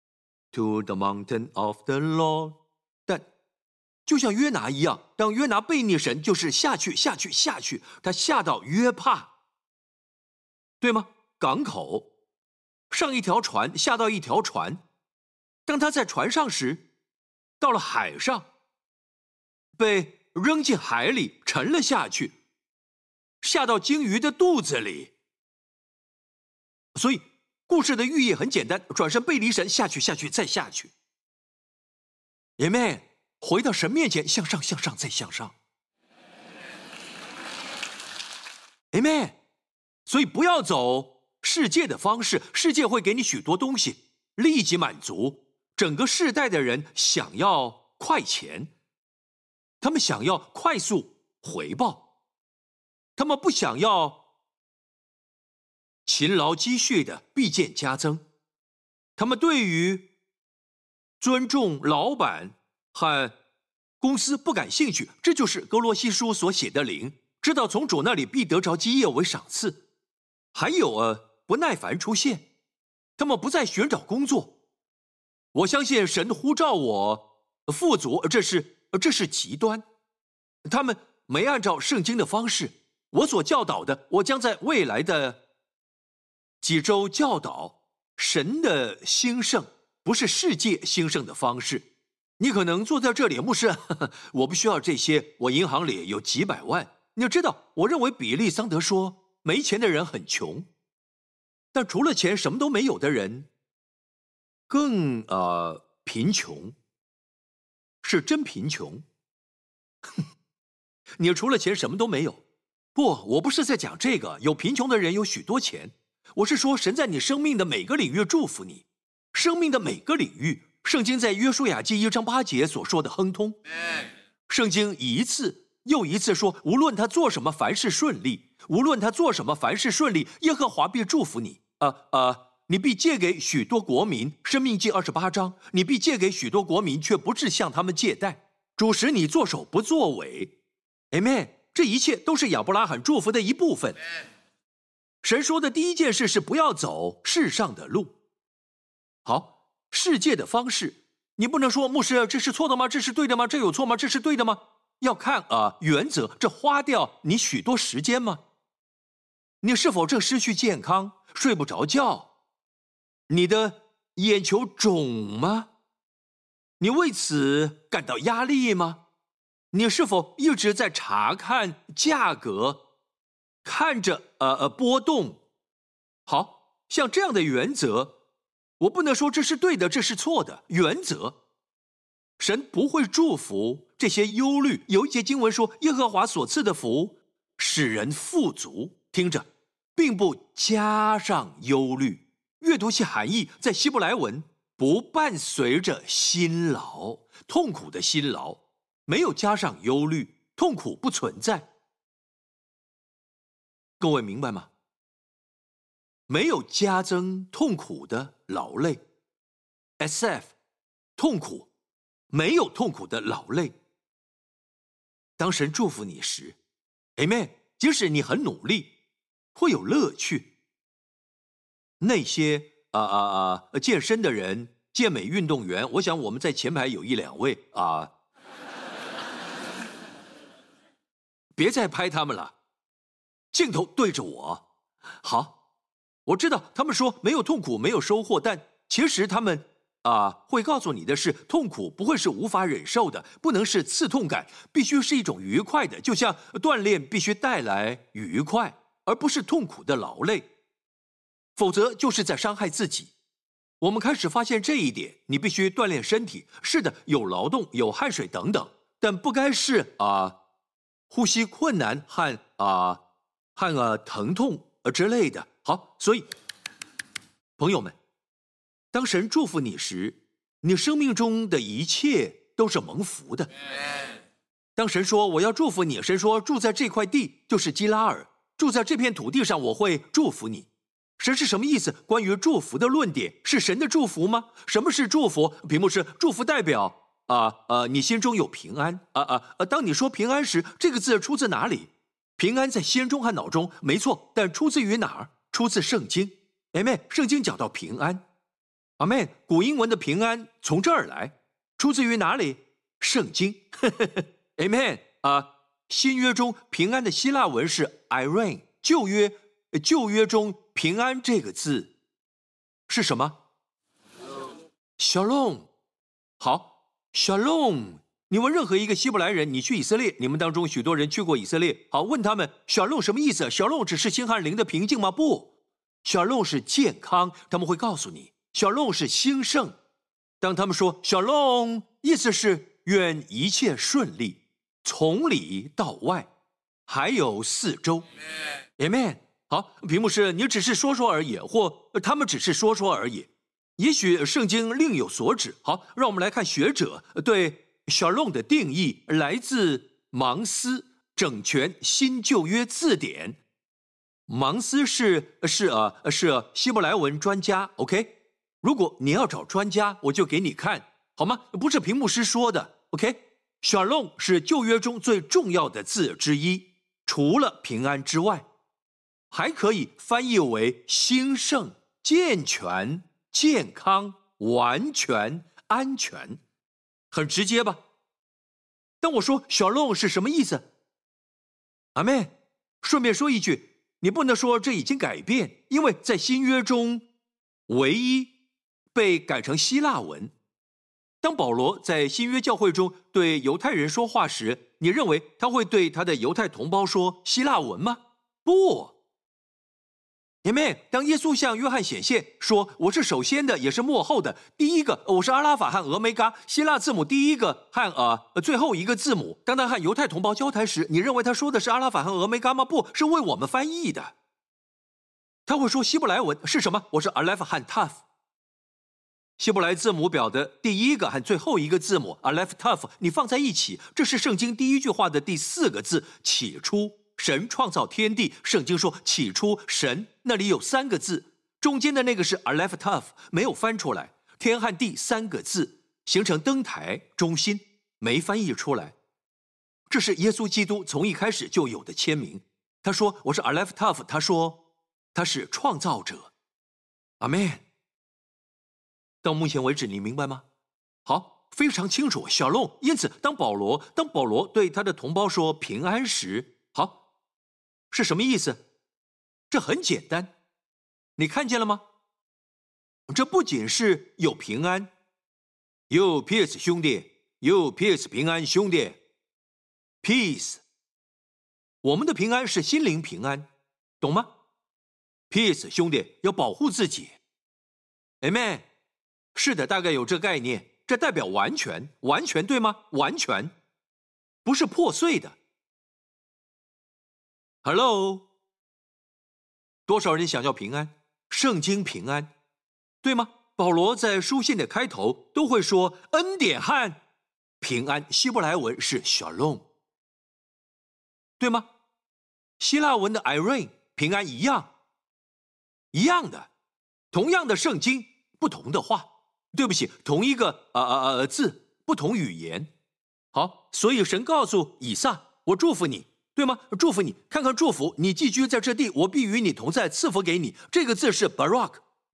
to the mountain of the Lord。 但就像约拿一样，当约拿背逆神，就是下去，下去，下去。他下到约帕，对吗？港口，上一条船，下到一条船。当他在船上时，到了海上，被扔进海里，沉了下去，下到鲸鱼的肚子里。所以故事的寓意很简单，转身背离神，下去，下去，再下去。Amen， 回到神面前，向上，向上，再向上。Amen。 所以不要走世界的方式，世界会给你许多东西，立即满足。整个世代的人想要快钱，他们想要快速回报，他们不想要勤劳积蓄的必见加增，他们对于尊重老板和公司不感兴趣。这就是哥罗西书所写的灵，知道从主那里必得着基业为赏赐。还有不耐烦出现，他们不再寻找工作。我相信神呼召我富足，这是极端。他们没按照圣经的方式，我所教导的，我将在未来的几周教导神的兴盛，不是世界兴盛的方式。你可能坐在这里，牧师，我不需要这些，我银行里有几百万。你要知道，我认为比利桑德说，没钱的人很穷，但除了钱什么都没有的人更贫穷，是真贫穷。你除了钱什么都没有。不，我不是在讲这个，有贫穷的人有许多钱。我是说神在你生命的每个领域祝福你，生命的每个领域。圣经在约书亚记1章8节所说的亨通，圣经一次又一次说，无论他做什么凡事顺利，无论他做什么凡事顺利，耶和华必祝福你。你必借给许多国民，申命记28章，你必借给许多国民，却不致向他们借贷。主使你作首不作尾。 Amen。 这一切都是亚伯拉罕祝福的一部分。神说的第一件事是不要走世上的路。好，世界的方式，你不能说牧师这是错的吗？这是对的吗？这有错吗？这是对的吗？要看原则，这花掉你许多时间吗？你是否正失去健康，睡不着觉？你的眼球肿吗？你为此感到压力吗？你是否一直在查看价格，看着波动？好，像这样的原则，我不能说这是对的，这是错的。原则，神不会祝福这些忧虑。有一节经文说，耶和华所赐的福使人富足。听着，并不加上忧虑。阅读其含义，在希伯来文不伴随着辛劳，痛苦的辛劳，没有加上忧虑，痛苦不存在。各位明白吗？没有加增痛苦的劳累 ，SF， 痛苦，没有痛苦的劳累。当神祝福你时 ，Amen， 即使你很努力，会有乐趣。那些健身的人、健美运动员，我想我们在前排有1、2位别再拍他们了，镜头对着我。好，我知道他们说没有痛苦没有收获，但其实他们会告诉你的是，痛苦不会是无法忍受的，不能是刺痛感，必须是一种愉快的，就像锻炼必须带来愉快，而不是痛苦的劳累，否则就是在伤害自己。我们开始发现这一点，你必须锻炼身体，是的，有劳动，有汗水等等，但不该是呼吸困难和疼痛之类的。好，所以朋友们，当神祝福你时，你生命中的一切都是蒙福的。当神说我要祝福你，神说住在这块地就是基拉尔，住在这片土地上我会祝福你。神是什么意思？关于祝福的论点是神的祝福吗？什么是祝福？屏幕是祝福代表你心中有平安当你说平安时，这个字出自哪里？平安在心中和脑中，没错，但出自于哪儿？出自圣经。Amen， 圣经讲到平安。Amen， 古英文的平安从这儿来，出自于哪里？圣经。Amen，新约中平安的希腊文是 Irene， 旧约中平安这个字是什么？ Shalom。 好， Shalom。 你问任何一个希伯来人，你去以色列，你们当中许多人去过以色列，好，问他们 Shalom 什么意思？ Shalom 只是心和灵的平静吗？不， Shalom 是健康，他们会告诉你 Shalom 是兴盛。当他们说 Shalom， 意思是愿一切顺利，从里到外，还有四周。 Amen。 好，屏幕是你只是说说而已，或他们只是说说而已，也许圣经另有所指。好，让我们来看学者对 Shalom 的定义，来自芒斯整全新旧约字典。芒斯是希伯来文专家 ，OK？ 如果你要找专家，我就给你看，好吗？不是屏幕师说的 ，OK？Shalom 是旧约中最重要的字之一，除了平安之外，还可以翻译为兴盛、健全、健康、完全、安全。很直接吧？当我说 Shalom 是什么意思？阿们。顺便说一句，你不能说这已经改变，因为在新约中唯一被改成希腊文。当保罗在新约教会中对犹太人说话时，你认为他会对他的犹太同胞说希腊文吗？不。Amen。 当耶稣向约翰显现说我是首先的也是末后的，第一个，我是阿拉法和俄梅嘎，希腊字母第一个和最后一个字母。当他和犹太同胞交谈时，你认为他说的是阿拉法和俄梅嘎吗？不是，为我们翻译的。他会说希伯来文是什么？我是 Aleph 和 Taf。 希伯来字母表的第一个和最后一个字母 Aleph Taf 你放在一起，这是圣经第一句话的第4个字，起初神创造天地。圣经说起初神，那里有3个字，中间的那个是 Aleph Taf， 没有翻出来。天和地3个字形成灯台中心，没翻译出来。这是耶稣基督从一开始就有的签名。他说我是 Aleph Taf， 他说他是创造者。阿们。到目前为止你明白吗？好，非常清楚。小龙，因此当保罗对他的同胞说平安时，好，是什么意思？这很简单，你看见了吗？这不仅是有平安，有 peace 兄弟，有 peace 平安兄弟 ，peace。我们的平安是心灵平安，懂吗？ peace 兄弟要保护自己 ，amen。是的，大概有这概念，这代表完全，完全对吗？完全，不是破碎的。Hello。多少人想要平安？圣经平安，对吗？ 保罗在书信的开头都会说恩典和平安，希伯来文是 shalom， 对吗？希腊文的 irene 平安一样的，同样的圣经，不同的话，对不起，同一个字，不同语言。好，所以神告诉以撒，我祝福你，对吗？祝福你，看看祝福，你寄居在这地，我必与你同在，赐福给你。这个字是 barak。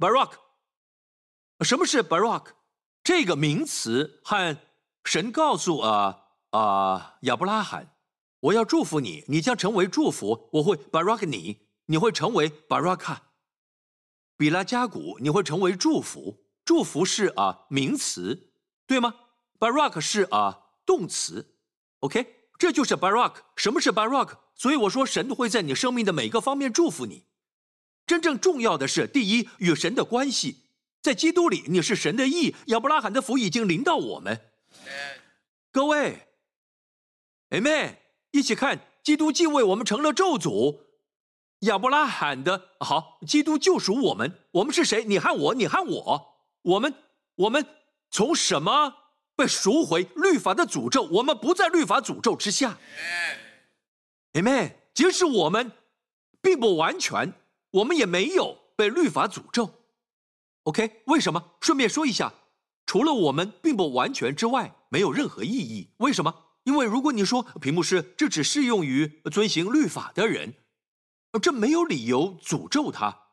什么是 barak？ 这个名词和神告诉亚伯拉罕，我要祝福你，你将成为祝福，我会 barak 你，你会成为 baraka。比拉加古，你会成为祝福，祝福是名词，对吗？ barak 是动词 ，OK， 这就是 barak。什么是 barak？ 所以我说神会在你生命的每个方面祝福你。真正重要的是，第一，与神的关系，在基督里你是神的义，亚伯拉罕的福已经临到我们。各位 ，Amen， 一起看，基督既为我们成了咒诅，亚伯拉罕的好，基督救赎我们。我们是谁？你和我，你和我。我们从什么被赎回？律法的诅咒，我们不在律法诅咒之下。Amen。即使我们并不完全，我们也没有被律法诅咒。OK， 为什么？顺便说一下，除了我们并不完全之外，没有任何意义。为什么？因为如果你说屏幕是这只适用于遵行律法的人，这没有理由诅咒他。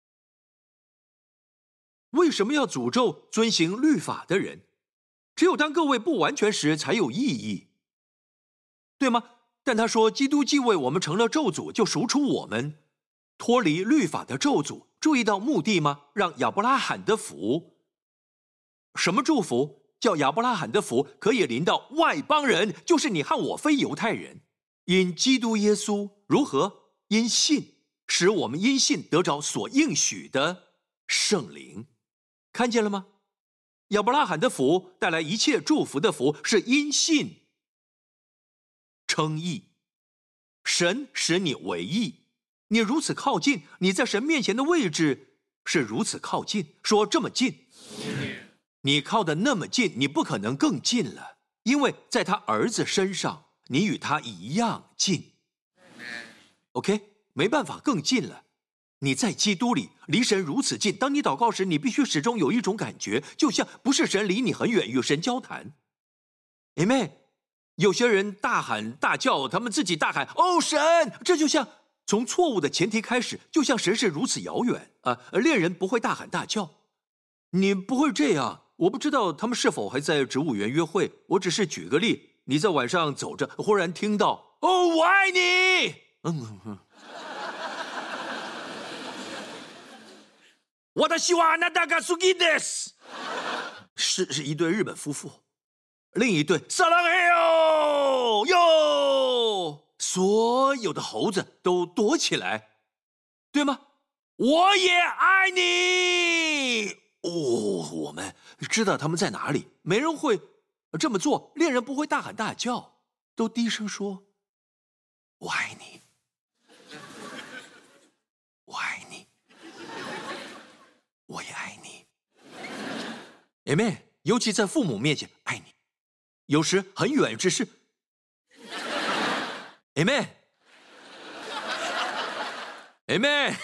为什么要诅咒遵行律法的人？只有当各位不完全时才有意义，对吗？但他说，基督既为我们成了咒诅，就赎出我们脱离律法的咒诅。注意到目的吗？让亚伯拉罕的福，什么祝福？叫亚伯拉罕的福可以临到外邦人，就是你和我非犹太人。因基督耶稣如何？因信，使我们因信得着所应许的圣灵。看见了吗？亚伯拉罕的福带来一切祝福的福，是因信称义，神使你为义。你如此靠近，你在神面前的位置是如此靠近，说这么近，你靠得那么近，你不可能更近了，因为在他儿子身上，你与他一样近。OK， 没办法更近了。你在基督里，离神如此近。当你祷告时，你必须始终有一种感觉，就像不是神离你很远，与神交谈。Amen。有些人大喊大叫，他们自己大喊“哦，神”，这就像从错误的前提开始，就像神是如此遥远恋人不会大喊大叫，你不会这样。我不知道他们是否还在植物园约会，我只是举个例。你在晚上走着，忽然听到“哦，我爱你”，我的希望那大概是给的是一对日本夫妇，另一对撒浪嘿哟，所有的猴子都躲起来，对吗？我也爱你。我们知道他们在哪里，没人会这么做，恋人不会大喊大叫，都低声说：“我爱你，我爱你。”我也爱你 ，Amen。尤其在父母面前爱你，有时很远之事 ，Amen。Amen。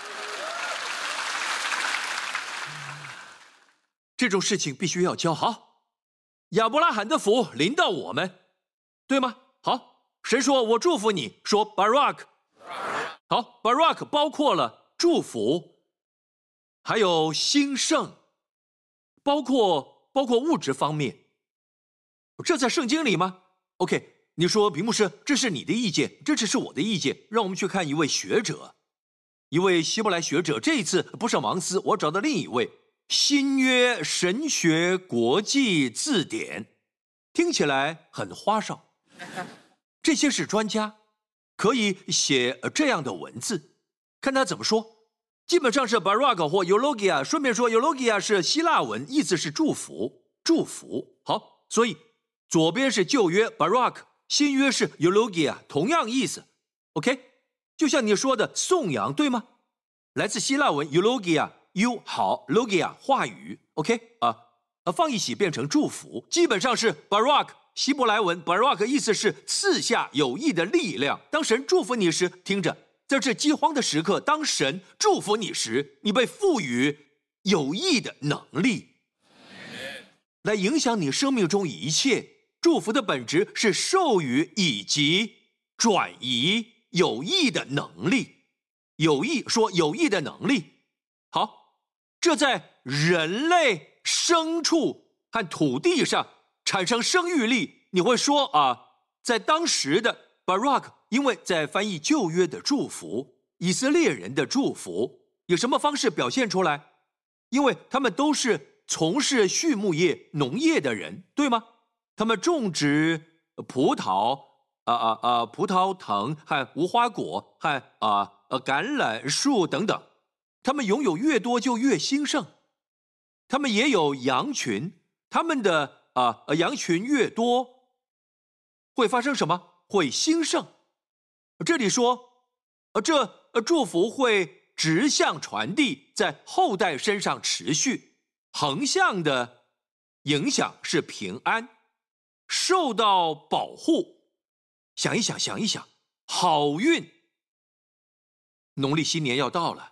这种事情必须要教好。亚伯拉罕的福临到我们，对吗？好，神说我祝福你，说 Barak。好 ，Barak 包括了祝福。还有兴盛，包括物质方面，这在圣经里吗 ？OK， 你说屏幕师，这是你的意见，这只是我的意见。让我们去看一位学者，一位希伯来学者。这一次不是芒斯，我找到另一位新约神学国际字典，听起来很花哨。这些是专家，可以写这样的文字，看他怎么说。基本上是 Barak 或 Eulogia， 顺便说 Eulogia 是希腊文，意思是祝福，祝福。好，所以左边是旧约 Barak， 新约是 Eulogia， 同样意思。OK， 就像你说的颂扬，对吗？来自希腊文 Eulogia， u 好 logia 话语 ，OK 放一起变成祝福，基本上是 barak。希伯来文 barak 意思是赐下有益的力量。当神祝福你时，听着，在这饥荒的时刻，当神祝福你时，你被赋予有益的能力，来影响你生命中一切。祝福的本质是授予以及转移有益的能力。有益说有益的能力，好，这在人类、牲畜和土地上产生生育力。你会说在当时的 Barak， 因为在翻译旧约的祝福，以色列人的祝福有什么方式表现出来？因为他们都是从事畜牧业、农业的人，对吗？他们种植葡萄葡萄藤和无花果和橄榄树等等，他们拥有越多就越兴盛。他们也有羊群，他们的羊群越多，会发生什么？会兴盛。这里说，这祝福会直向传递，在后代身上持续。横向的影响是平安，受到保护。想一想，好运。农历新年要到了，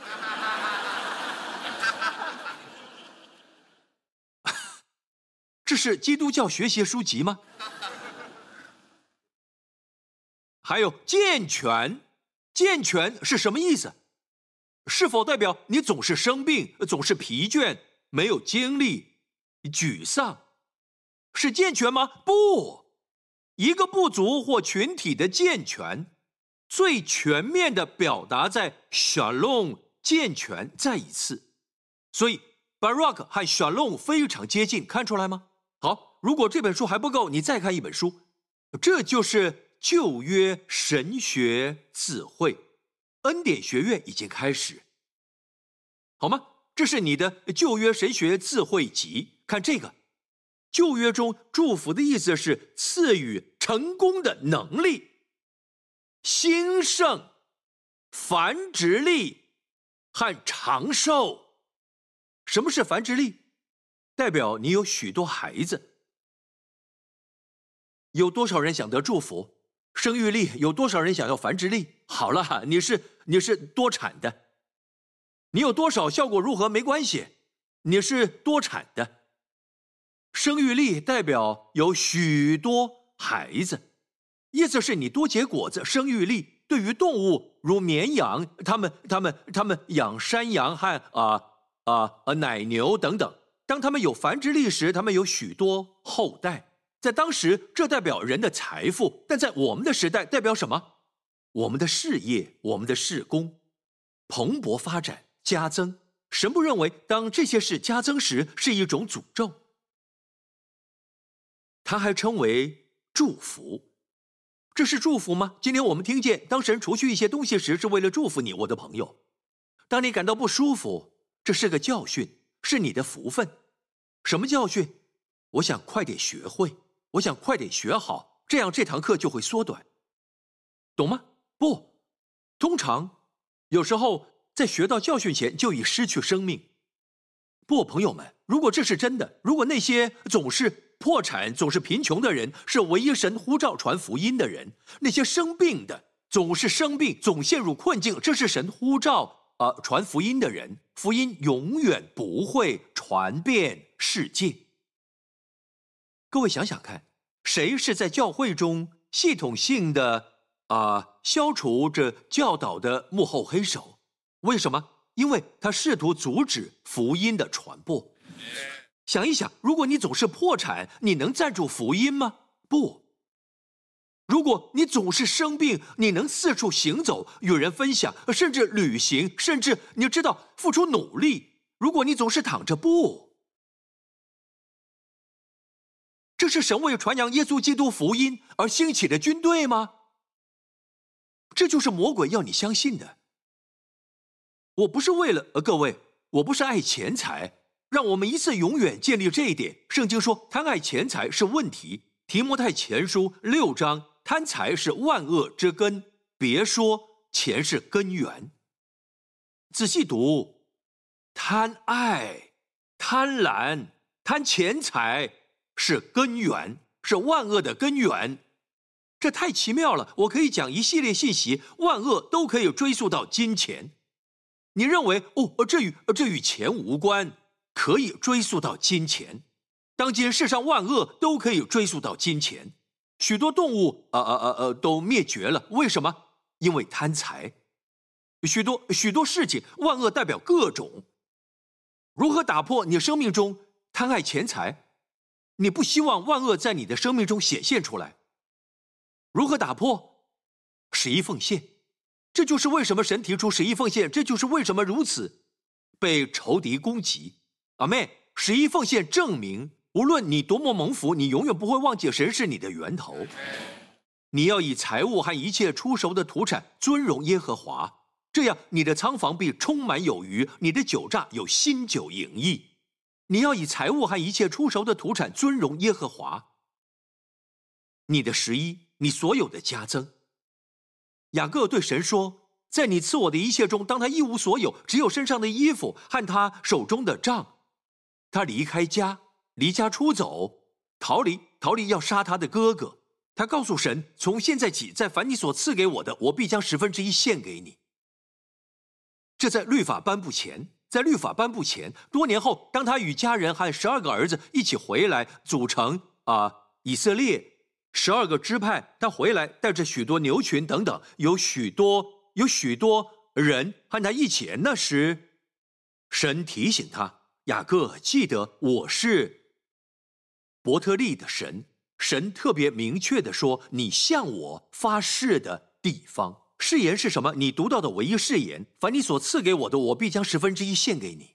这是基督教学习书籍吗？还有健全，健全是什么意思？是否代表你总是生病，总是疲倦，没有精力，沮丧？是健全吗？不，一个部族或群体的健全，最全面的表达在 Shalom 健全。再一次，所以 Barak 和 Shalom 非常接近，看出来吗？好，如果这本书还不够，你再看一本书，这就是旧约神学智慧，恩典学院已经开始，好吗？这是你的旧约神学智慧集，看这个。旧约中祝福的意思是赐予成功的能力、兴盛、繁殖力和长寿。什么是繁殖力？代表你有许多孩子。有多少人想得祝福？生育力有多少人想要繁殖力？好了，你是多产的。你有多少效果如何没关系，你是多产的。生育力代表有许多孩子，意思是你多结果子。生育力对于动物如绵羊，他们养山羊和奶牛等等，当他们有繁殖力时，他们有许多后代。在当时，这代表人的财富，但在我们的时代，代表什么？我们的事业，我们的事工蓬勃发展、加增。神不认为当这些事加增时是一种诅咒，它还称为祝福。这是祝福吗？今天我们听见，当神除去一些东西时，是为了祝福你，我的朋友。当你感到不舒服，这是个教训，是你的福分。什么教训？我想快点学会，我想快点学好，这样这堂课就会缩短，懂吗？不，通常有时候在学到教训前就已失去生命。不，朋友们，如果这是真的，如果那些总是破产、总是贫穷的人是唯一神呼召传福音的人，那些生病的总是生病、总陷入困境，这是神呼召传福音的人，福音永远不会传遍世界。各位想想看，谁是在教会中系统性的消除这教导的幕后黑手？为什么？因为他试图阻止福音的传播。想一想，如果你总是破产，你能站住福音吗？不。如果你总是生病，你能四处行走，与人分享，甚至旅行，甚至你知道付出努力。如果你总是躺着，不。这是神为传扬耶稣基督福音而兴起的军队吗？这就是魔鬼要你相信的。我不是为了各位，我不是爱钱财。让我们一次永远建立这一点。圣经说贪爱钱财是问题，提摩太前书6章，贪财是万恶之根，别说钱是根源。仔细读， 贪爱、贪婪、贪钱财是根源，是万恶的根源。这太奇妙了！我可以讲一系列信息，万恶都可以追溯到金钱。你认为这与钱无关？可以追溯到金钱。当今世上万恶都可以追溯到金钱。许多动物都灭绝了，为什么？因为贪财。许多事情，万恶代表各种。如何打破你生命中贪爱钱财？你不希望万恶在你的生命中显现出来。如何打破？11奉献。这就是为什么神提出11奉献，这就是为什么如此被仇敌攻击。阿们，11奉献证明，无论你多么蒙福，你永远不会忘记神是你的源头。你要以财物和一切出熟的土产尊荣耶和华，这样你的仓房必充满有余，你的酒榨有新酒盈溢。你要以财物和一切出熟的土产尊荣耶和华。你的11，你所有的加增。雅各对神说，在你赐我的一切中，当他一无所有，只有身上的衣服和他手中的杖，他离开家，离家出走，逃离要杀他的哥哥。他告诉神，从现在起，在凡你所赐给我的，我必将1/10献给你。这在律法颁布前，多年后，当他与家人和12个儿子一起回来，组成以色列12个支派，他回来带着许多牛群等等，有许多人和他一起。那时，神提醒他，雅各，记得我是伯特利的神。神特别明确地说，你向我发誓的地方。誓言是什么？你读到的唯一誓言，凡你所赐给我的，我必将1/10献给你。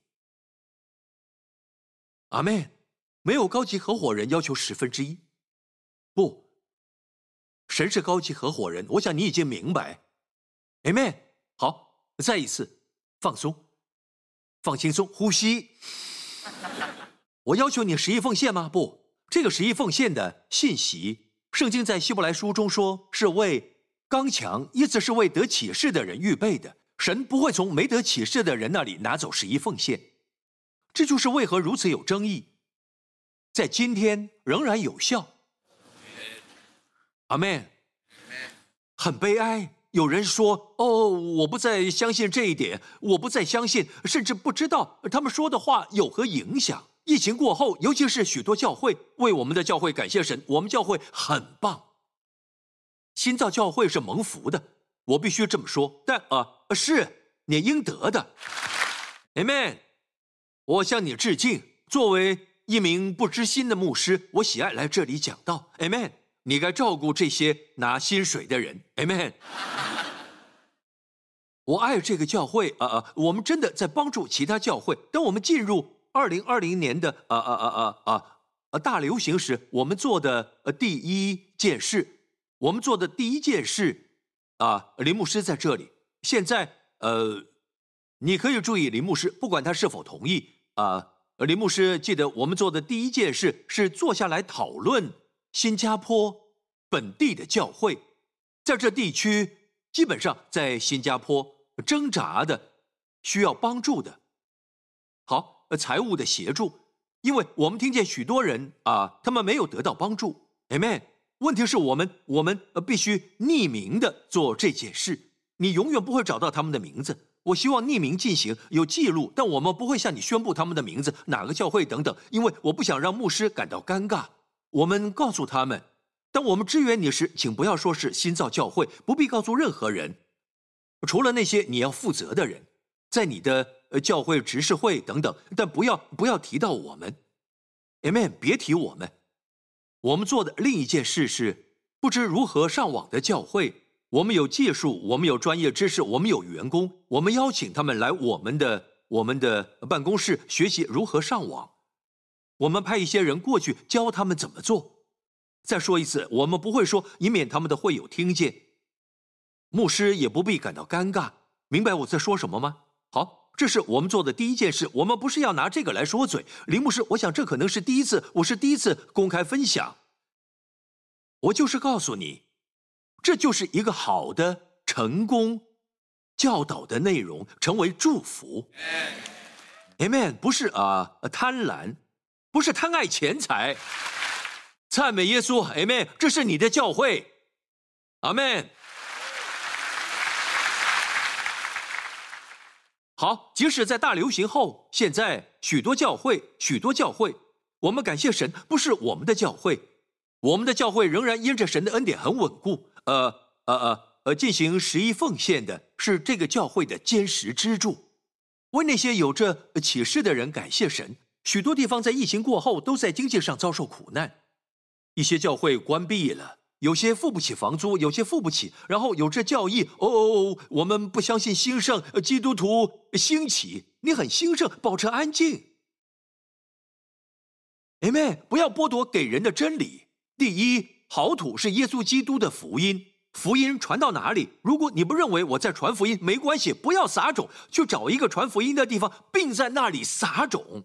阿们。没有高级合伙人要求1/10，不，神是高级合伙人，我想你已经明白。阿们。好，再一次，放松，放轻松，呼吸。我要求你11奉献吗？不，这个11奉献的信息，圣经在希伯来书中说是为刚强，意思是为得启示的人预备的。神不会从没得启示的人那里拿走11奉献。这就是为何如此有争议，在今天仍然有效。阿们。很悲哀，有人说，我不再相信这一点，我不再相信，甚至不知道他们说的话有何影响。疫情过后，尤其是许多教会，为我们的教会感谢神，我们教会很棒。新造教会是蒙福的，我必须这么说，但是你应得的。Amen。我向你致敬，作为一名不知心的牧师，我喜爱来这里讲道。Amen。你该照顾这些拿薪水的人。Amen。我爱这个教会，我们真的在帮助其他教会。当我们进入2020年的大流行时，我们做的第一件事，林牧师在这里。现在你可以注意林牧师，不管他是否同意林牧师记得我们做的第一件事是坐下来讨论新加坡本地的教会，在这地区基本上在新加坡挣扎的需要帮助的。好，财务的协助，因为我们听见许多人他们没有得到帮助。Amen。问题是我们必须匿名的做这件事，你永远不会找到他们的名字。我希望匿名进行，有记录，但我们不会向你宣布他们的名字，哪个教会等等，因为我不想让牧师感到尴尬。我们告诉他们，当我们支援你时，请不要说是新造教会，不必告诉任何人，除了那些你要负责的人，在你的教会执事会等等，但不要提到我们。Amen。 别提我们。我们做的另一件事是不知如何上网的教会。我们有技术，我们有专业知识，我们有员工，我们邀请他们来我们的办公室学习如何上网。我们派一些人过去教他们怎么做。再说一次，我们不会说以免他们的会友听见，牧师也不必感到尴尬。明白我在说什么吗？好，这是我们做的第一件事。我们不是要拿这个来说嘴。林牧师，我想这可能是第一次，我是第一次公开分享。我就是告诉你，这就是一个好的成功教导的内容，成为祝福。 Amen， 不是贪婪，不是贪爱钱财。赞美耶稣 ，Amen， 这是你的教会，阿们。好，即使在大流行后，现在许多教会，我们感谢神，不是我们的教会，我们的教会仍然因着神的恩典很稳固。进行11奉献的是这个教会的坚实支柱。为那些有着启示的人感谢神。许多地方在疫情过后都在经济上遭受苦难，一些教会关闭了，有些付不起房租，有些付不起，然后有这教义，我们不相信兴盛，基督徒兴起，你很兴盛，保持安静。Amen， 不要剥夺给人的真理。第一，好土是耶稣基督的福音，福音传到哪里？如果你不认为我在传福音，没关系，不要撒种，去找一个传福音的地方，并在那里撒种。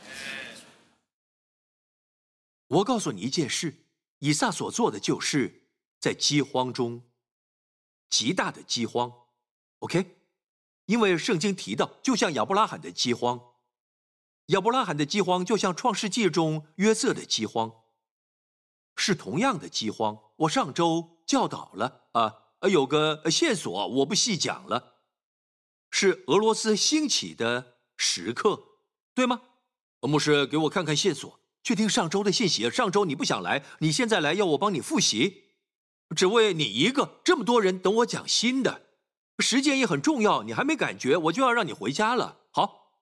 我告诉你一件事，以撒所做的就是在饥荒中，极大的饥荒 ，OK？ 因为圣经提到，就像亚伯拉罕的饥荒，亚伯拉罕的饥荒就像创世纪中约瑟的饥荒，是同样的饥荒。我上周教导了有个线索，我不细讲了，是俄罗斯兴起的时刻，对吗？牧师，给我看看线索。去听上周的信息，上周你不想来，你现在来要我帮你复习，只为你一个，这么多人等我讲新的，时间也很重要，你还没感觉，我就要让你回家了。好，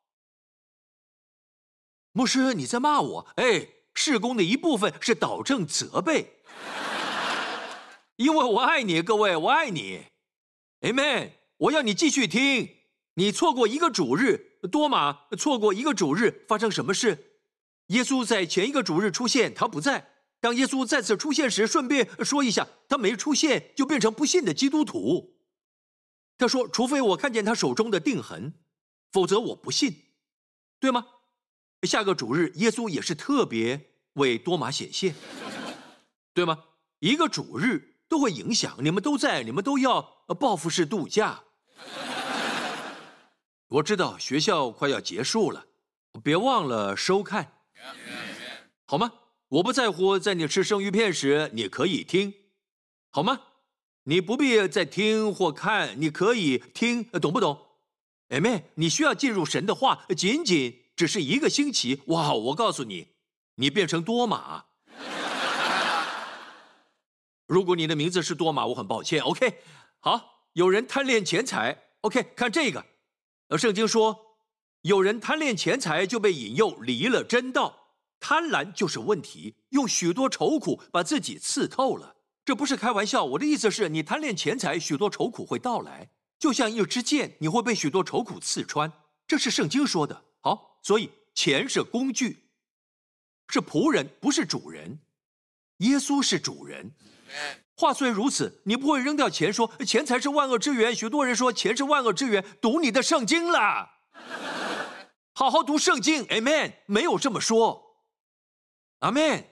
牧师你在骂我？事工的一部分是导正责备，因为我爱你，各位，我爱你 ，Amen。我要你继续听，你错过一个主日，多马错过一个主日，发生什么事？耶稣在前一个主日出现，他不在。当耶稣再次出现时，顺便说一下，他没出现就变成不信的基督徒。他说：“除非我看见他手中的钉痕，否则我不信，对吗？”下个主日，耶稣也是特别为多马显现，对吗？一个主日都会影响，你们都在，你们都要报复式度假。我知道学校快要结束了，别忘了收看。好吗？我不在乎在你吃生鱼片时你可以听，好吗？你不必再听或看，你可以听，懂不懂？ Amen。 你需要进入神的话，仅仅只是一个星期，哇！我告诉你，你变成多马。如果你的名字是多马，我很抱歉。OK， 好，有人贪恋钱财。OK， 看这个，圣经说，有人贪恋钱财就被引诱离了真道。贪婪就是问题，用许多愁苦把自己刺透了。这不是开玩笑，我的意思是你贪恋钱财，许多愁苦会到来，就像一支箭，你会被许多愁苦刺穿。这是圣经说的。好，所以钱是工具，是仆人，不是主人。耶稣是主人。话虽如此，你不会扔掉钱说钱财是万恶之源。许多人说钱是万恶之源，读你的圣经啦，好好读圣经 ，Amen。没有这么说。阿们。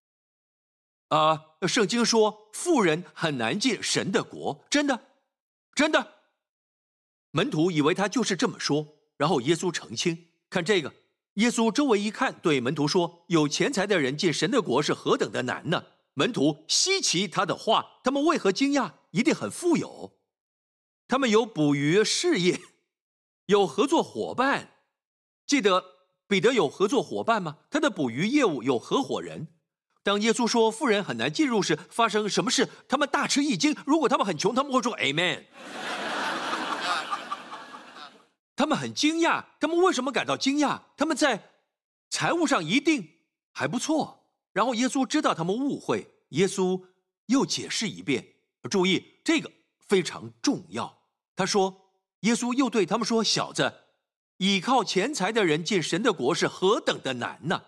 圣经说富人很难进神的国，真的，真的。门徒以为他就是这么说，然后耶稣澄清。看这个，耶稣周围一看，对门徒说：“有钱财的人进神的国是何等的难呢？”门徒稀奇他的话，他们为何惊讶？一定很富有，他们有捕鱼事业，有合作伙伴。记得彼得有合作伙伴吗？他的捕鱼业务有合伙人。当耶稣说富人很难进入时，发生什么事？他们大吃一惊。如果他们很穷，他们会说 Amen。 他们很惊讶，他们为什么感到惊讶？他们在财务上一定还不错。然后耶稣知道他们误会，耶稣又解释一遍。注意，这个非常重要。他说，耶稣又对他们说：“小子，倚靠钱财的人进神的国是何等的难呢？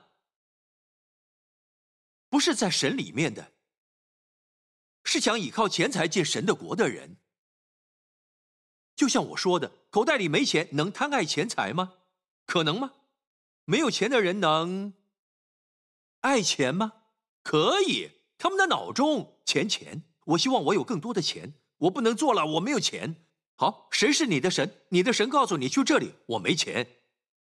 不是在神里面的，是想倚靠钱财进神的国的人。就像我说的，口袋里没钱，能贪爱钱财吗？可能吗？没有钱的人能爱钱吗？可以。他们的脑中钱，我希望我有更多的钱，我不能做了，我没有钱。好，谁是你的神？你的神告诉你去这里，我没钱。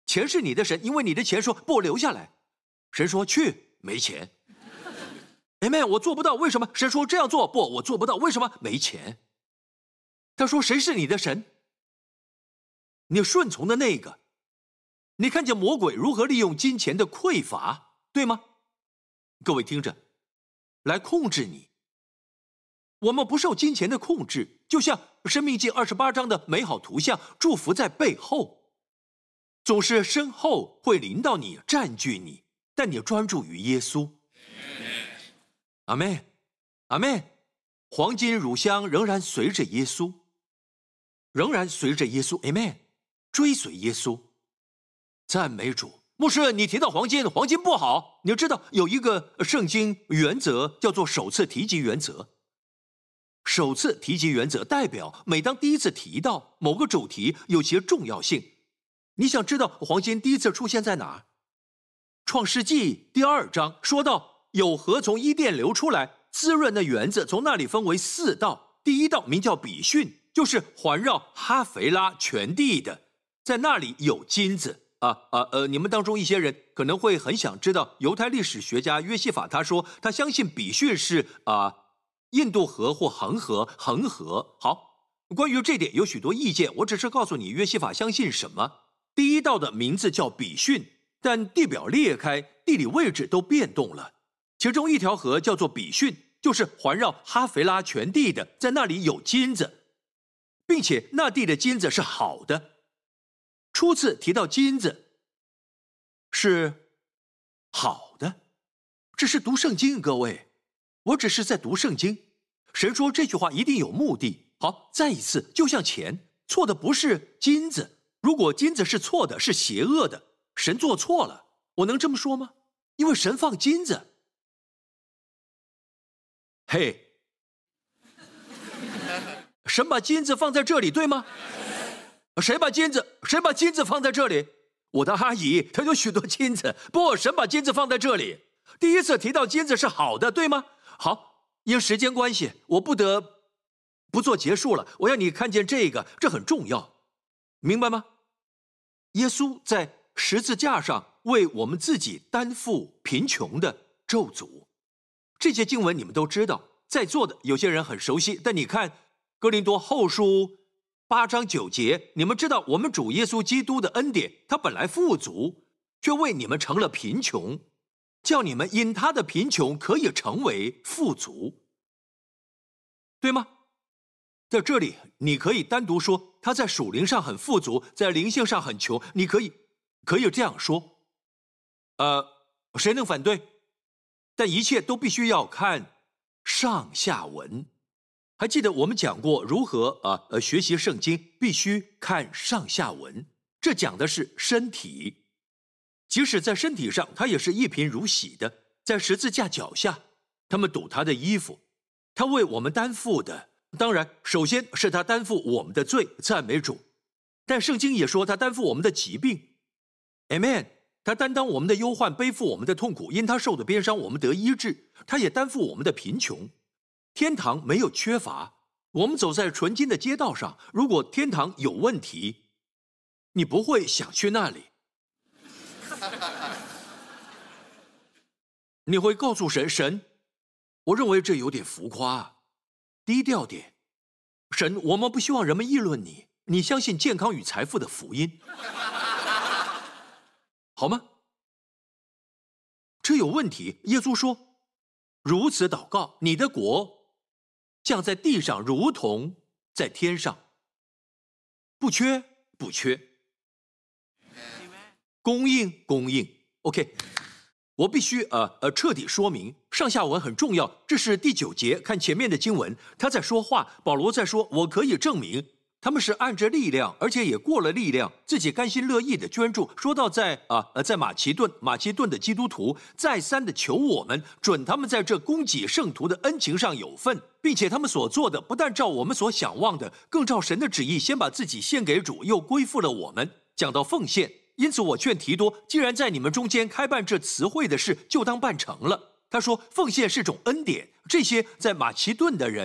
钱是你的神，因为你的钱说不留下来。神说去，没钱。Amen， 我做不到，为什么？神说这样做，不，我做不到，为什么？没钱。他说谁是你的神？你顺从的那个。你看见魔鬼如何利用金钱的匮乏，对吗？各位听着，来控制你。我们不受金钱的控制，就像申命记28章的美好图像，祝福在背后，总是身后会临到你，占据你，但你专注于耶稣。阿们，阿们。黄金乳香仍然随着耶稣，仍然随着耶稣。Amen， 追随耶稣。赞美主。牧师，你提到黄金，黄金不好。你要知道有一个圣经原则叫做首次提及原则。首次提及原则代表每当第一次提到某个主题有其重要性。你想知道黄金第一次出现在哪儿？创世纪第2章说到有河从伊甸流出来，滋润的园子，从那里分为4道。第1道名叫比逊，就是环绕哈腓拉全地的，在那里有金子。你们当中一些人可能会很想知道，犹太历史学家约西法他说他相信比逊是印度河或恒河。好，关于这点有许多意见，我只是告诉你约西法相信什么。第1道的名字叫比逊，但地表裂开，地理位置都变动了。其中一条河叫做比逊，就是环绕哈腓拉全地的，在那里有金子，并且那地的金子是好的。初次提到金子是好的，这是读圣经，各位，我只是在读圣经。神说这句话一定有目的。好，再一次，就像钱，错的不是金子，如果金子是错的，是邪恶的，神做错了，我能这么说吗？因为神放金子。嘿，神把金子放在这里，对吗？谁把金子放在这里？我的阿姨，她有许多金子。不，神把金子放在这里。第一次提到金子是好的，对吗？好，因时间关系，我不得不做结束了。我要你看见这个，这很重要，明白吗？耶稣在十字架上为我们自己担负贫穷的咒诅。这些经文你们都知道，在座的有些人很熟悉，但你看哥林多后书8章9节，你们知道我们主耶稣基督的恩典，他本来富足，却为你们成了贫穷，叫你们因他的贫穷可以成为富足，对吗？在这里你可以单独说他在属灵上很富足，在灵性上很穷，你可以这样说。谁能反对？但一切都必须要看上下文。还记得我们讲过如何学习圣经必须看上下文，这讲的是身体，即使在身体上他也是一贫如洗的，在十字架脚下他们堵他的衣服，他为我们担负的，当然首先是他担负我们的罪，赞美主，但圣经也说他担负我们的疾病 Amen， 他担当我们的忧患，背负我们的痛苦，因他受的鞭伤我们得医治，他也担负我们的贫穷。天堂没有缺乏，我们走在纯金的街道上，如果天堂有问题，你不会想去那里。你会告诉神，我认为这有点浮夸，低调点。神，我们不希望人们议论你，你相信健康与财富的福音，好吗？这有问题。耶稣说，如此祷告，你的国降在地上如同在天上，不缺，供应 OK， 我必须彻底说明上下文很重要。这是第9节，看前面的经文，他在说话，保罗在说，我可以证明他们是按着力量，而且也过了力量，自己甘心乐意的捐助。说到在马其顿的基督徒再三的求我们准他们在这供给圣徒的恩情上有份，并且他们所做的不但照我们所想望的，更照神的旨意，先把自己献给主，又归附了我们。讲到奉献，因此我劝提多，既然在你们中间开办这词汇的事，就当办成了。他说奉献是种恩典，这些在马其顿的人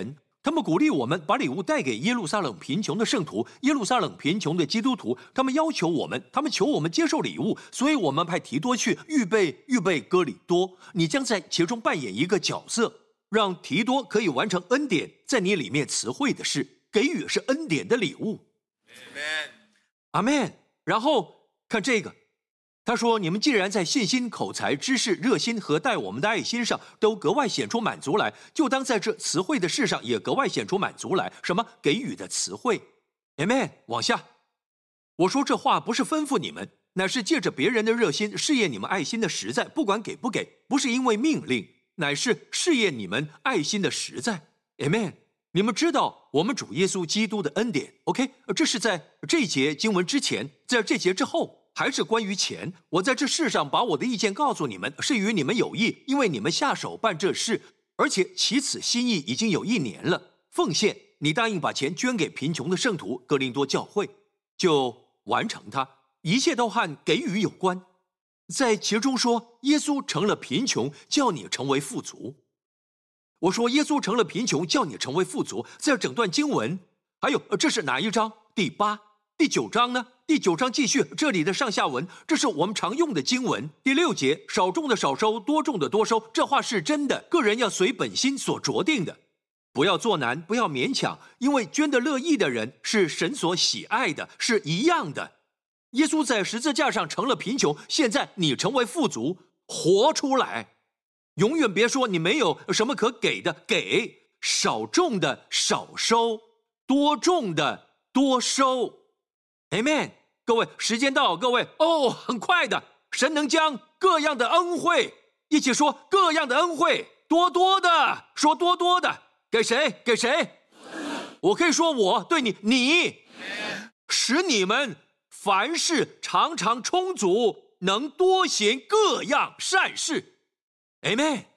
他们鼓励我们把礼物带给耶路撒冷贫穷的圣徒，耶路撒冷贫穷的基督徒。他们要求我们，他们求我们接受礼物，所以我们派提多去预备哥里多。你将在其中扮演一个角色，让提多可以完成恩典在你里面慈惠的事。给予是恩典的礼物。阿们。然后看这个。他说：“你们既然在信心、口才、知识、热心和待我们的爱心上都格外显出满足来，就当在这慈惠的事上也格外显出满足来。什么？给予的慈惠。Amen。往下，我说这话不是吩咐你们，乃是借着别人的热心试验你们爱心的实在，不管给不给，不是因为命令，乃是试验你们爱心的实在。Amen。你们知道我们主耶稣基督的恩典。OK， 这是在这一节经文之前，在这节之后。”还是关于钱，我在这世上把我的意见告诉你们，是与你们有益，因为你们下手办这事，而且起此心意已经有1年了。奉献，你答应把钱捐给贫穷的圣徒，哥林多教会，就完成它。一切都和给予有关。在其中说，耶稣成了贫穷，叫你成为富足。我说耶稣成了贫穷，叫你成为富足。在整段经文，还有这是哪一章？第8、第9章呢？第9章继续这里的上下文，这是我们常用的经文。第6节，少种的少收，多种的多收，这话是真的。个人要随本心所酌定的，不要做难，不要勉强，因为捐得乐意的人是神所喜爱的，是一样的。耶稣在十字架上成了贫穷，现在你成为富足，活出来。永远别说你没有什么可给的，给。少种的少收，多种的多收。Amen。各位，时间到，各位很快的，神能将各样的恩惠，一起说各样的恩惠，多多的，说多多的，给谁？给谁？我可以说我对你，使你们凡事常常充足，能多行各样善事。Amen。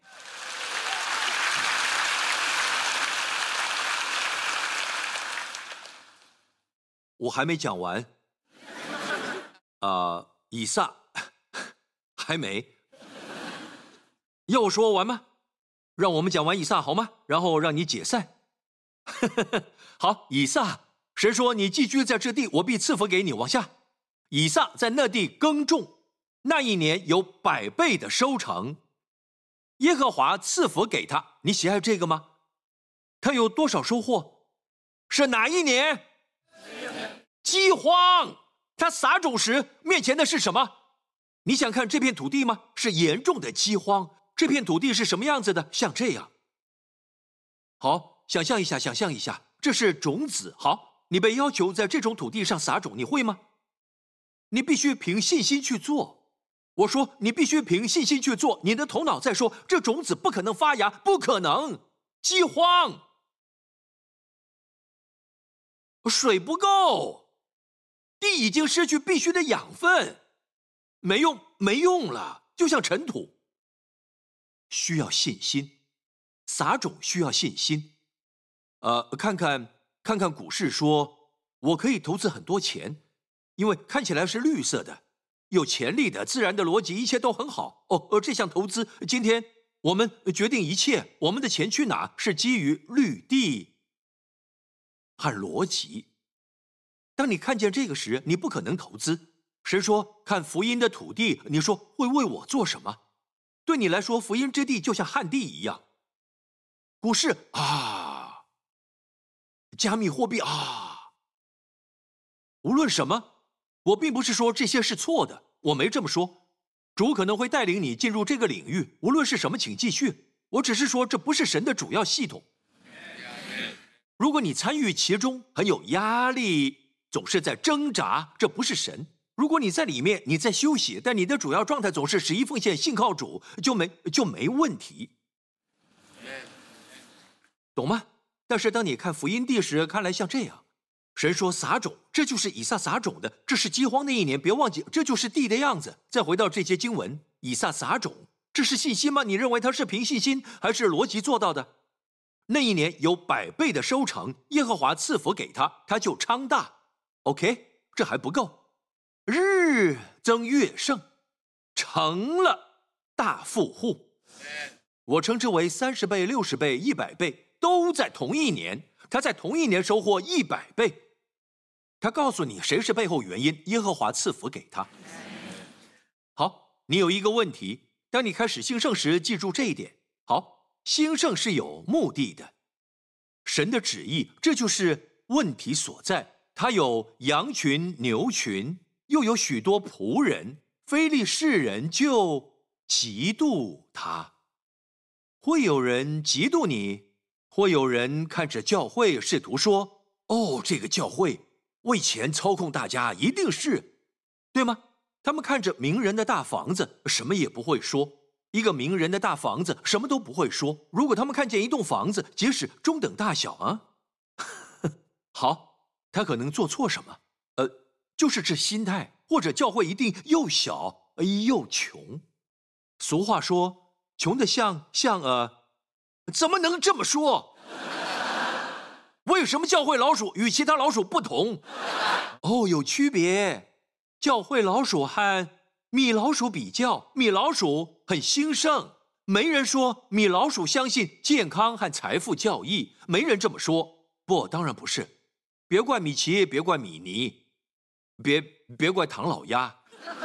我还没讲完，以撒还没，要我说完吗？让我们讲完以撒好吗？然后让你解散。好，以撒，神说你寄居在这地，我必赐福给你。往下，以撒在那地耕种，那一年有100倍的收成，耶和华赐福给他。你喜爱这个吗？他有多少收获？是哪一年？饥荒。他撒种时面前的是什么？你想看这片土地吗？是严重的饥荒。这片土地是什么样子的？像这样。好，想象一下，这是种子。好，你被要求在这种土地上撒种，你会吗？你必须凭信心去做。我说你必须凭信心去做，你的头脑在说这种子不可能发芽，不可能。饥荒，水不够，地已经失去必须的养分，没用了，就像尘土。需要信心，撒种需要信心。看看股市说，我可以投资很多钱，因为看起来是绿色的，有潜力的，自然的逻辑，一切都很好。这项投资，今天我们决定一切，我们的钱去哪，是基于绿地和逻辑。当你看见这个时，你不可能投资。神说看福音的土地，你说会为我做什么？对你来说，福音之地就像旱地一样。股市加密货币无论什么，我并不是说这些是错的，我没这么说。主可能会带领你进入这个领域，无论是什么请继续。我只是说这不是神的主要系统。如果你参与其中很有压力，总是在挣扎，这不是神。如果你在里面，你在休息，但你的主要状态总是11奉献，信靠主，就没问题，懂吗？但是当你看福音地时，看来像这样，神说撒种，这就是以撒撒种的，这是饥荒那一年，别忘记，这就是地的样子。再回到这些经文，以撒撒种，这是信心吗？你认为他是凭信心还是逻辑做到的？那一年有100倍的收成，耶和华赐福给他，他就昌大。OK， 这还不够，日增月盛，成了大富户。我称之为30倍、60倍、100倍。 都在同一年，他在同一年收获100倍。他告诉你谁是背后原因，耶和华赐福给他。好，你有一个问题，当你开始兴盛时，记住这一点。好，兴盛是有目的的，神的旨意，这就是问题所在。他有羊群、牛群，又有许多仆人，非利士人就嫉妒他。会有人嫉妒你，会有人看着教会试图说，哦，这个教会为钱操控大家，一定是，对吗？他们看着名人的大房子，什么也不会说。一个名人的大房子，什么都不会说。如果他们看见一栋房子，即使中等大小啊，好，他可能做错什么？就是这心态，或者教会一定又小又穷。俗话说，穷的像，怎么能这么说？为什么教会老鼠与其他老鼠不同？哦，有区别。教会老鼠和米老鼠比较，米老鼠很兴盛，没人说米老鼠相信健康和财富教义，没人这么说。不，当然不是。别怪米奇，别怪米妮，别怪唐老鸭。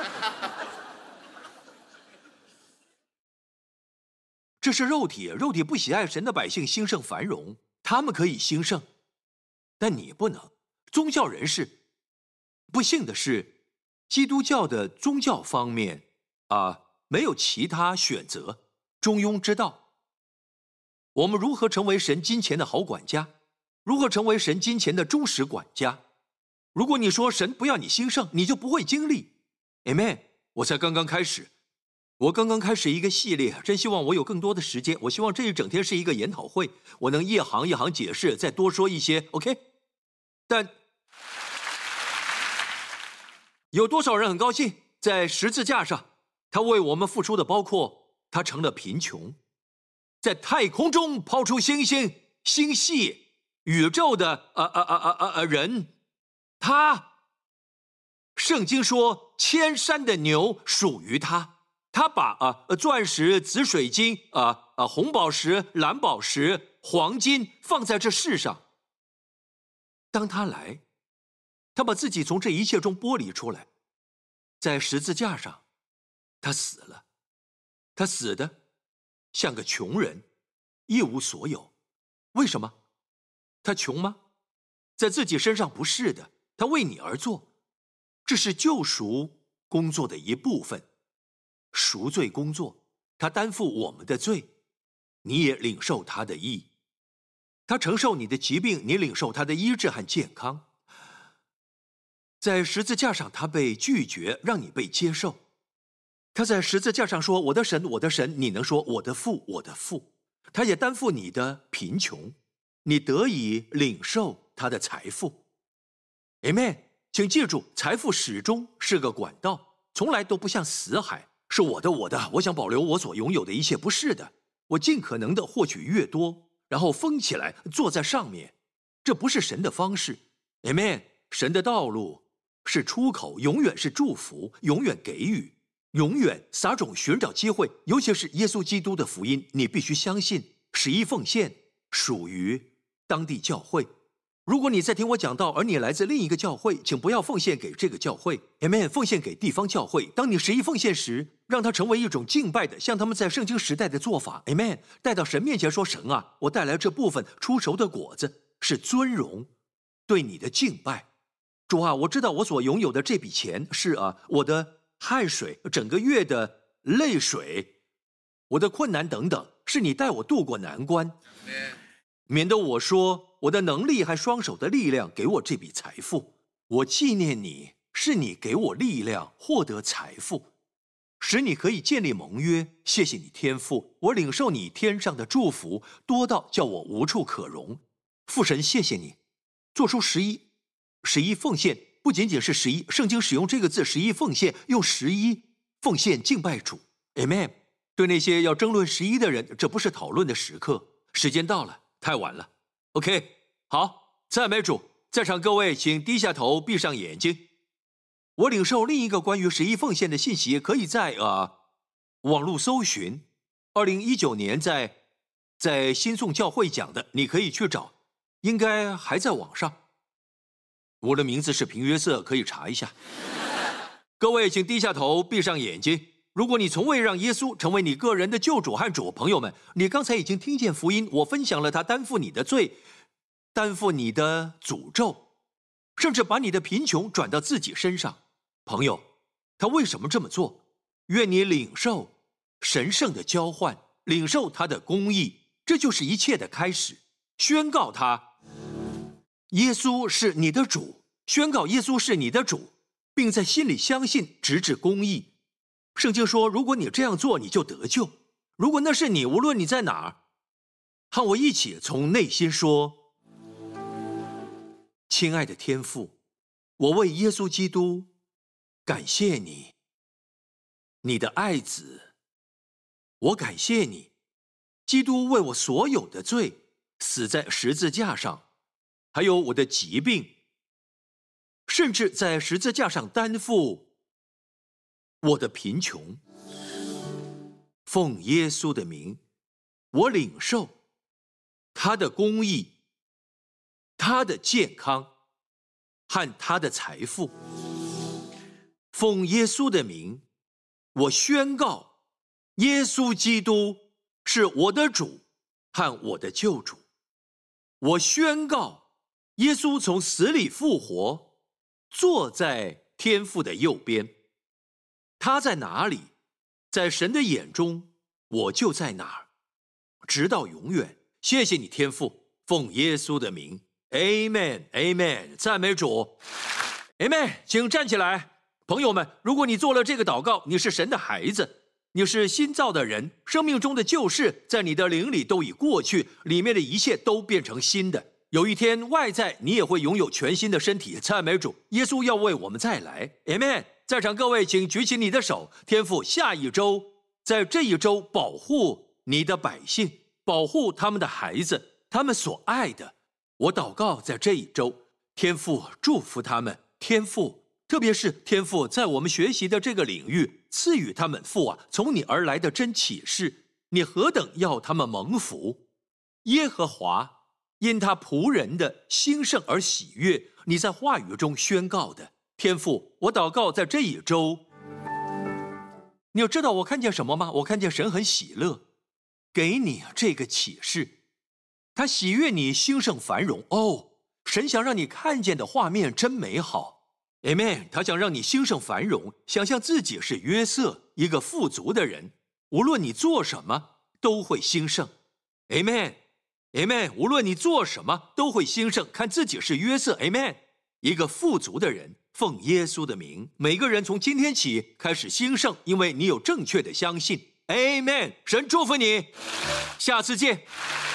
这是肉体，肉体不喜爱神的百姓兴盛繁荣，他们可以兴盛，但你不能。宗教人士，不幸的是，基督教的宗教方面没有其他选择，中庸之道。我们如何成为神金钱的好管家？如何成为神金钱的忠实管家？如果你说神不要你兴盛，你就不会经历。Amen。我才刚刚开始。我刚刚开始一个系列，真希望我有更多的时间。我希望这一整天是一个研讨会，我能一行一行解释，再多说一些 ，OK？ 但有多少人很高兴，在十字架上，他为我们付出的包括他成了贫穷，在太空中抛出星星、星系、宇宙的人，圣经说千山的牛属于他。他把钻石、紫水晶、红宝石、蓝宝石、黄金放在这世上。当他来，他把自己从这一切中剥离出来，在十字架上，他死了。他死的像个穷人，一无所有。为什么？他穷吗？在自己身上不是的，他为你而做，这是救赎工作的一部分。赎罪工作，他担负我们的罪，你也领受他的义。他承受你的疾病，你领受他的医治和健康。在十字架上，他被拒绝，让你被接受。他在十字架上说：“我的神，我的神。”你能说：“我的父，我的父。”他也担负你的贫穷，你得以领受他的财富。Amen。请记住，财富始终是个管道，从来都不像死海。是我的，我想保留我所拥有的一切，不是的。我尽可能的获取越多，然后封起来，坐在上面。这不是神的方式。Amen。神的道路是出口，永远是祝福，永远给予，永远撒种，寻找机会。尤其是耶稣基督的福音，你必须相信，11奉献属于当地教会。如果你在听我讲道，而你来自另一个教会，请不要奉献给这个教会 ，Amen。奉献给地方教会。当你11奉献时，让它成为一种敬拜的，像他们在圣经时代的做法 ，Amen。带到神面前说：“神啊，我带来这部分出熟的果子，是尊荣，对你的敬拜。主啊，我知道我所拥有的这笔钱是我的汗水，整个月的泪水，我的困难等等，是你带我渡过难关。免得我说我的能力和双手的力量给我这笔财富。我纪念你，是你给我力量获得财富，使你可以建立盟约。谢谢你天父，我领受你天上的祝福，多到叫我无处可容。父神，谢谢你，做出11奉献，不仅仅是11，圣经使用这个字11奉献，用11奉献敬拜主。 Amen。 对那些要争论11的人，这不是讨论的时刻，时间到了，太晚了。 OK， 好，赞美主。在场各位请低下头，闭上眼睛。我领受另一个关于11奉献的信息，可以在网络搜寻。2019年在在新宋教会讲的，你可以去找，应该还在网上。我的名字是平约瑟，可以查一下。各位请低下头，闭上眼睛。如果你从未让耶稣成为你个人的救主和主，朋友们，你刚才已经听见福音，我分享了他担负你的罪，担负你的诅咒，甚至把你的贫穷转到自己身上。朋友，他为什么这么做？愿你领受神圣的交换，领受他的公义，这就是一切的开始。宣告他，耶稣是你的主，宣告耶稣是你的主，并在心里相信，直至公义。圣经说，如果你这样做，你就得救。如果那是你，无论你在哪儿，和我一起从内心说，亲爱的天父，我为耶稣基督感谢你，你的爱子，我感谢你，基督为我所有的罪死在十字架上，还有我的疾病，甚至在十字架上担负我的贫穷。奉耶稣的名，我领受他的公义，他的健康和他的财富。奉耶稣的名，我宣告耶稣基督是我的主和我的救主。我宣告耶稣从死里复活，坐在天父的右边。他在哪里，在神的眼中，我就在哪儿，直到永远。谢谢你，天父，奉耶稣的名 ，Amen Amen， 赞美主 ，Amen， 请站起来。朋友们，如果你做了这个祷告，你是神的孩子，你是新造的人，生命中的旧事在你的灵里都已过去，里面的一切都变成新的。有一天，外在你也会拥有全新的身体。赞美主，耶稣要为我们再来 ，Amen。在场各位，请举起你的手。天父，下一周，在这一周保护你的百姓，保护他们的孩子，他们所爱的。我祷告，在这一周，天父祝福他们。天父，特别是天父，在我们学习的这个领域，赐予他们父啊，从你而来的真启示。你何等要他们蒙福！耶和华因他仆人的兴盛而喜悦，你在话语中宣告的。天父，我祷告在这一周，你有知道我看见什么吗？我看见神很喜乐，给你这个启示，他喜悦你兴盛繁荣。哦，神想让你看见的画面真美好 ，Amen。他想让你兴盛繁荣，想象自己是约瑟，一个富足的人，无论你做什么都会兴盛 ，Amen，Amen。无论你做什么都会兴盛，看自己是约瑟 ，Amen， 一个富足的人。奉耶稣的名，每个人从今天起开始兴盛，因为你有正确的相信。Amen。神祝福你，下次见。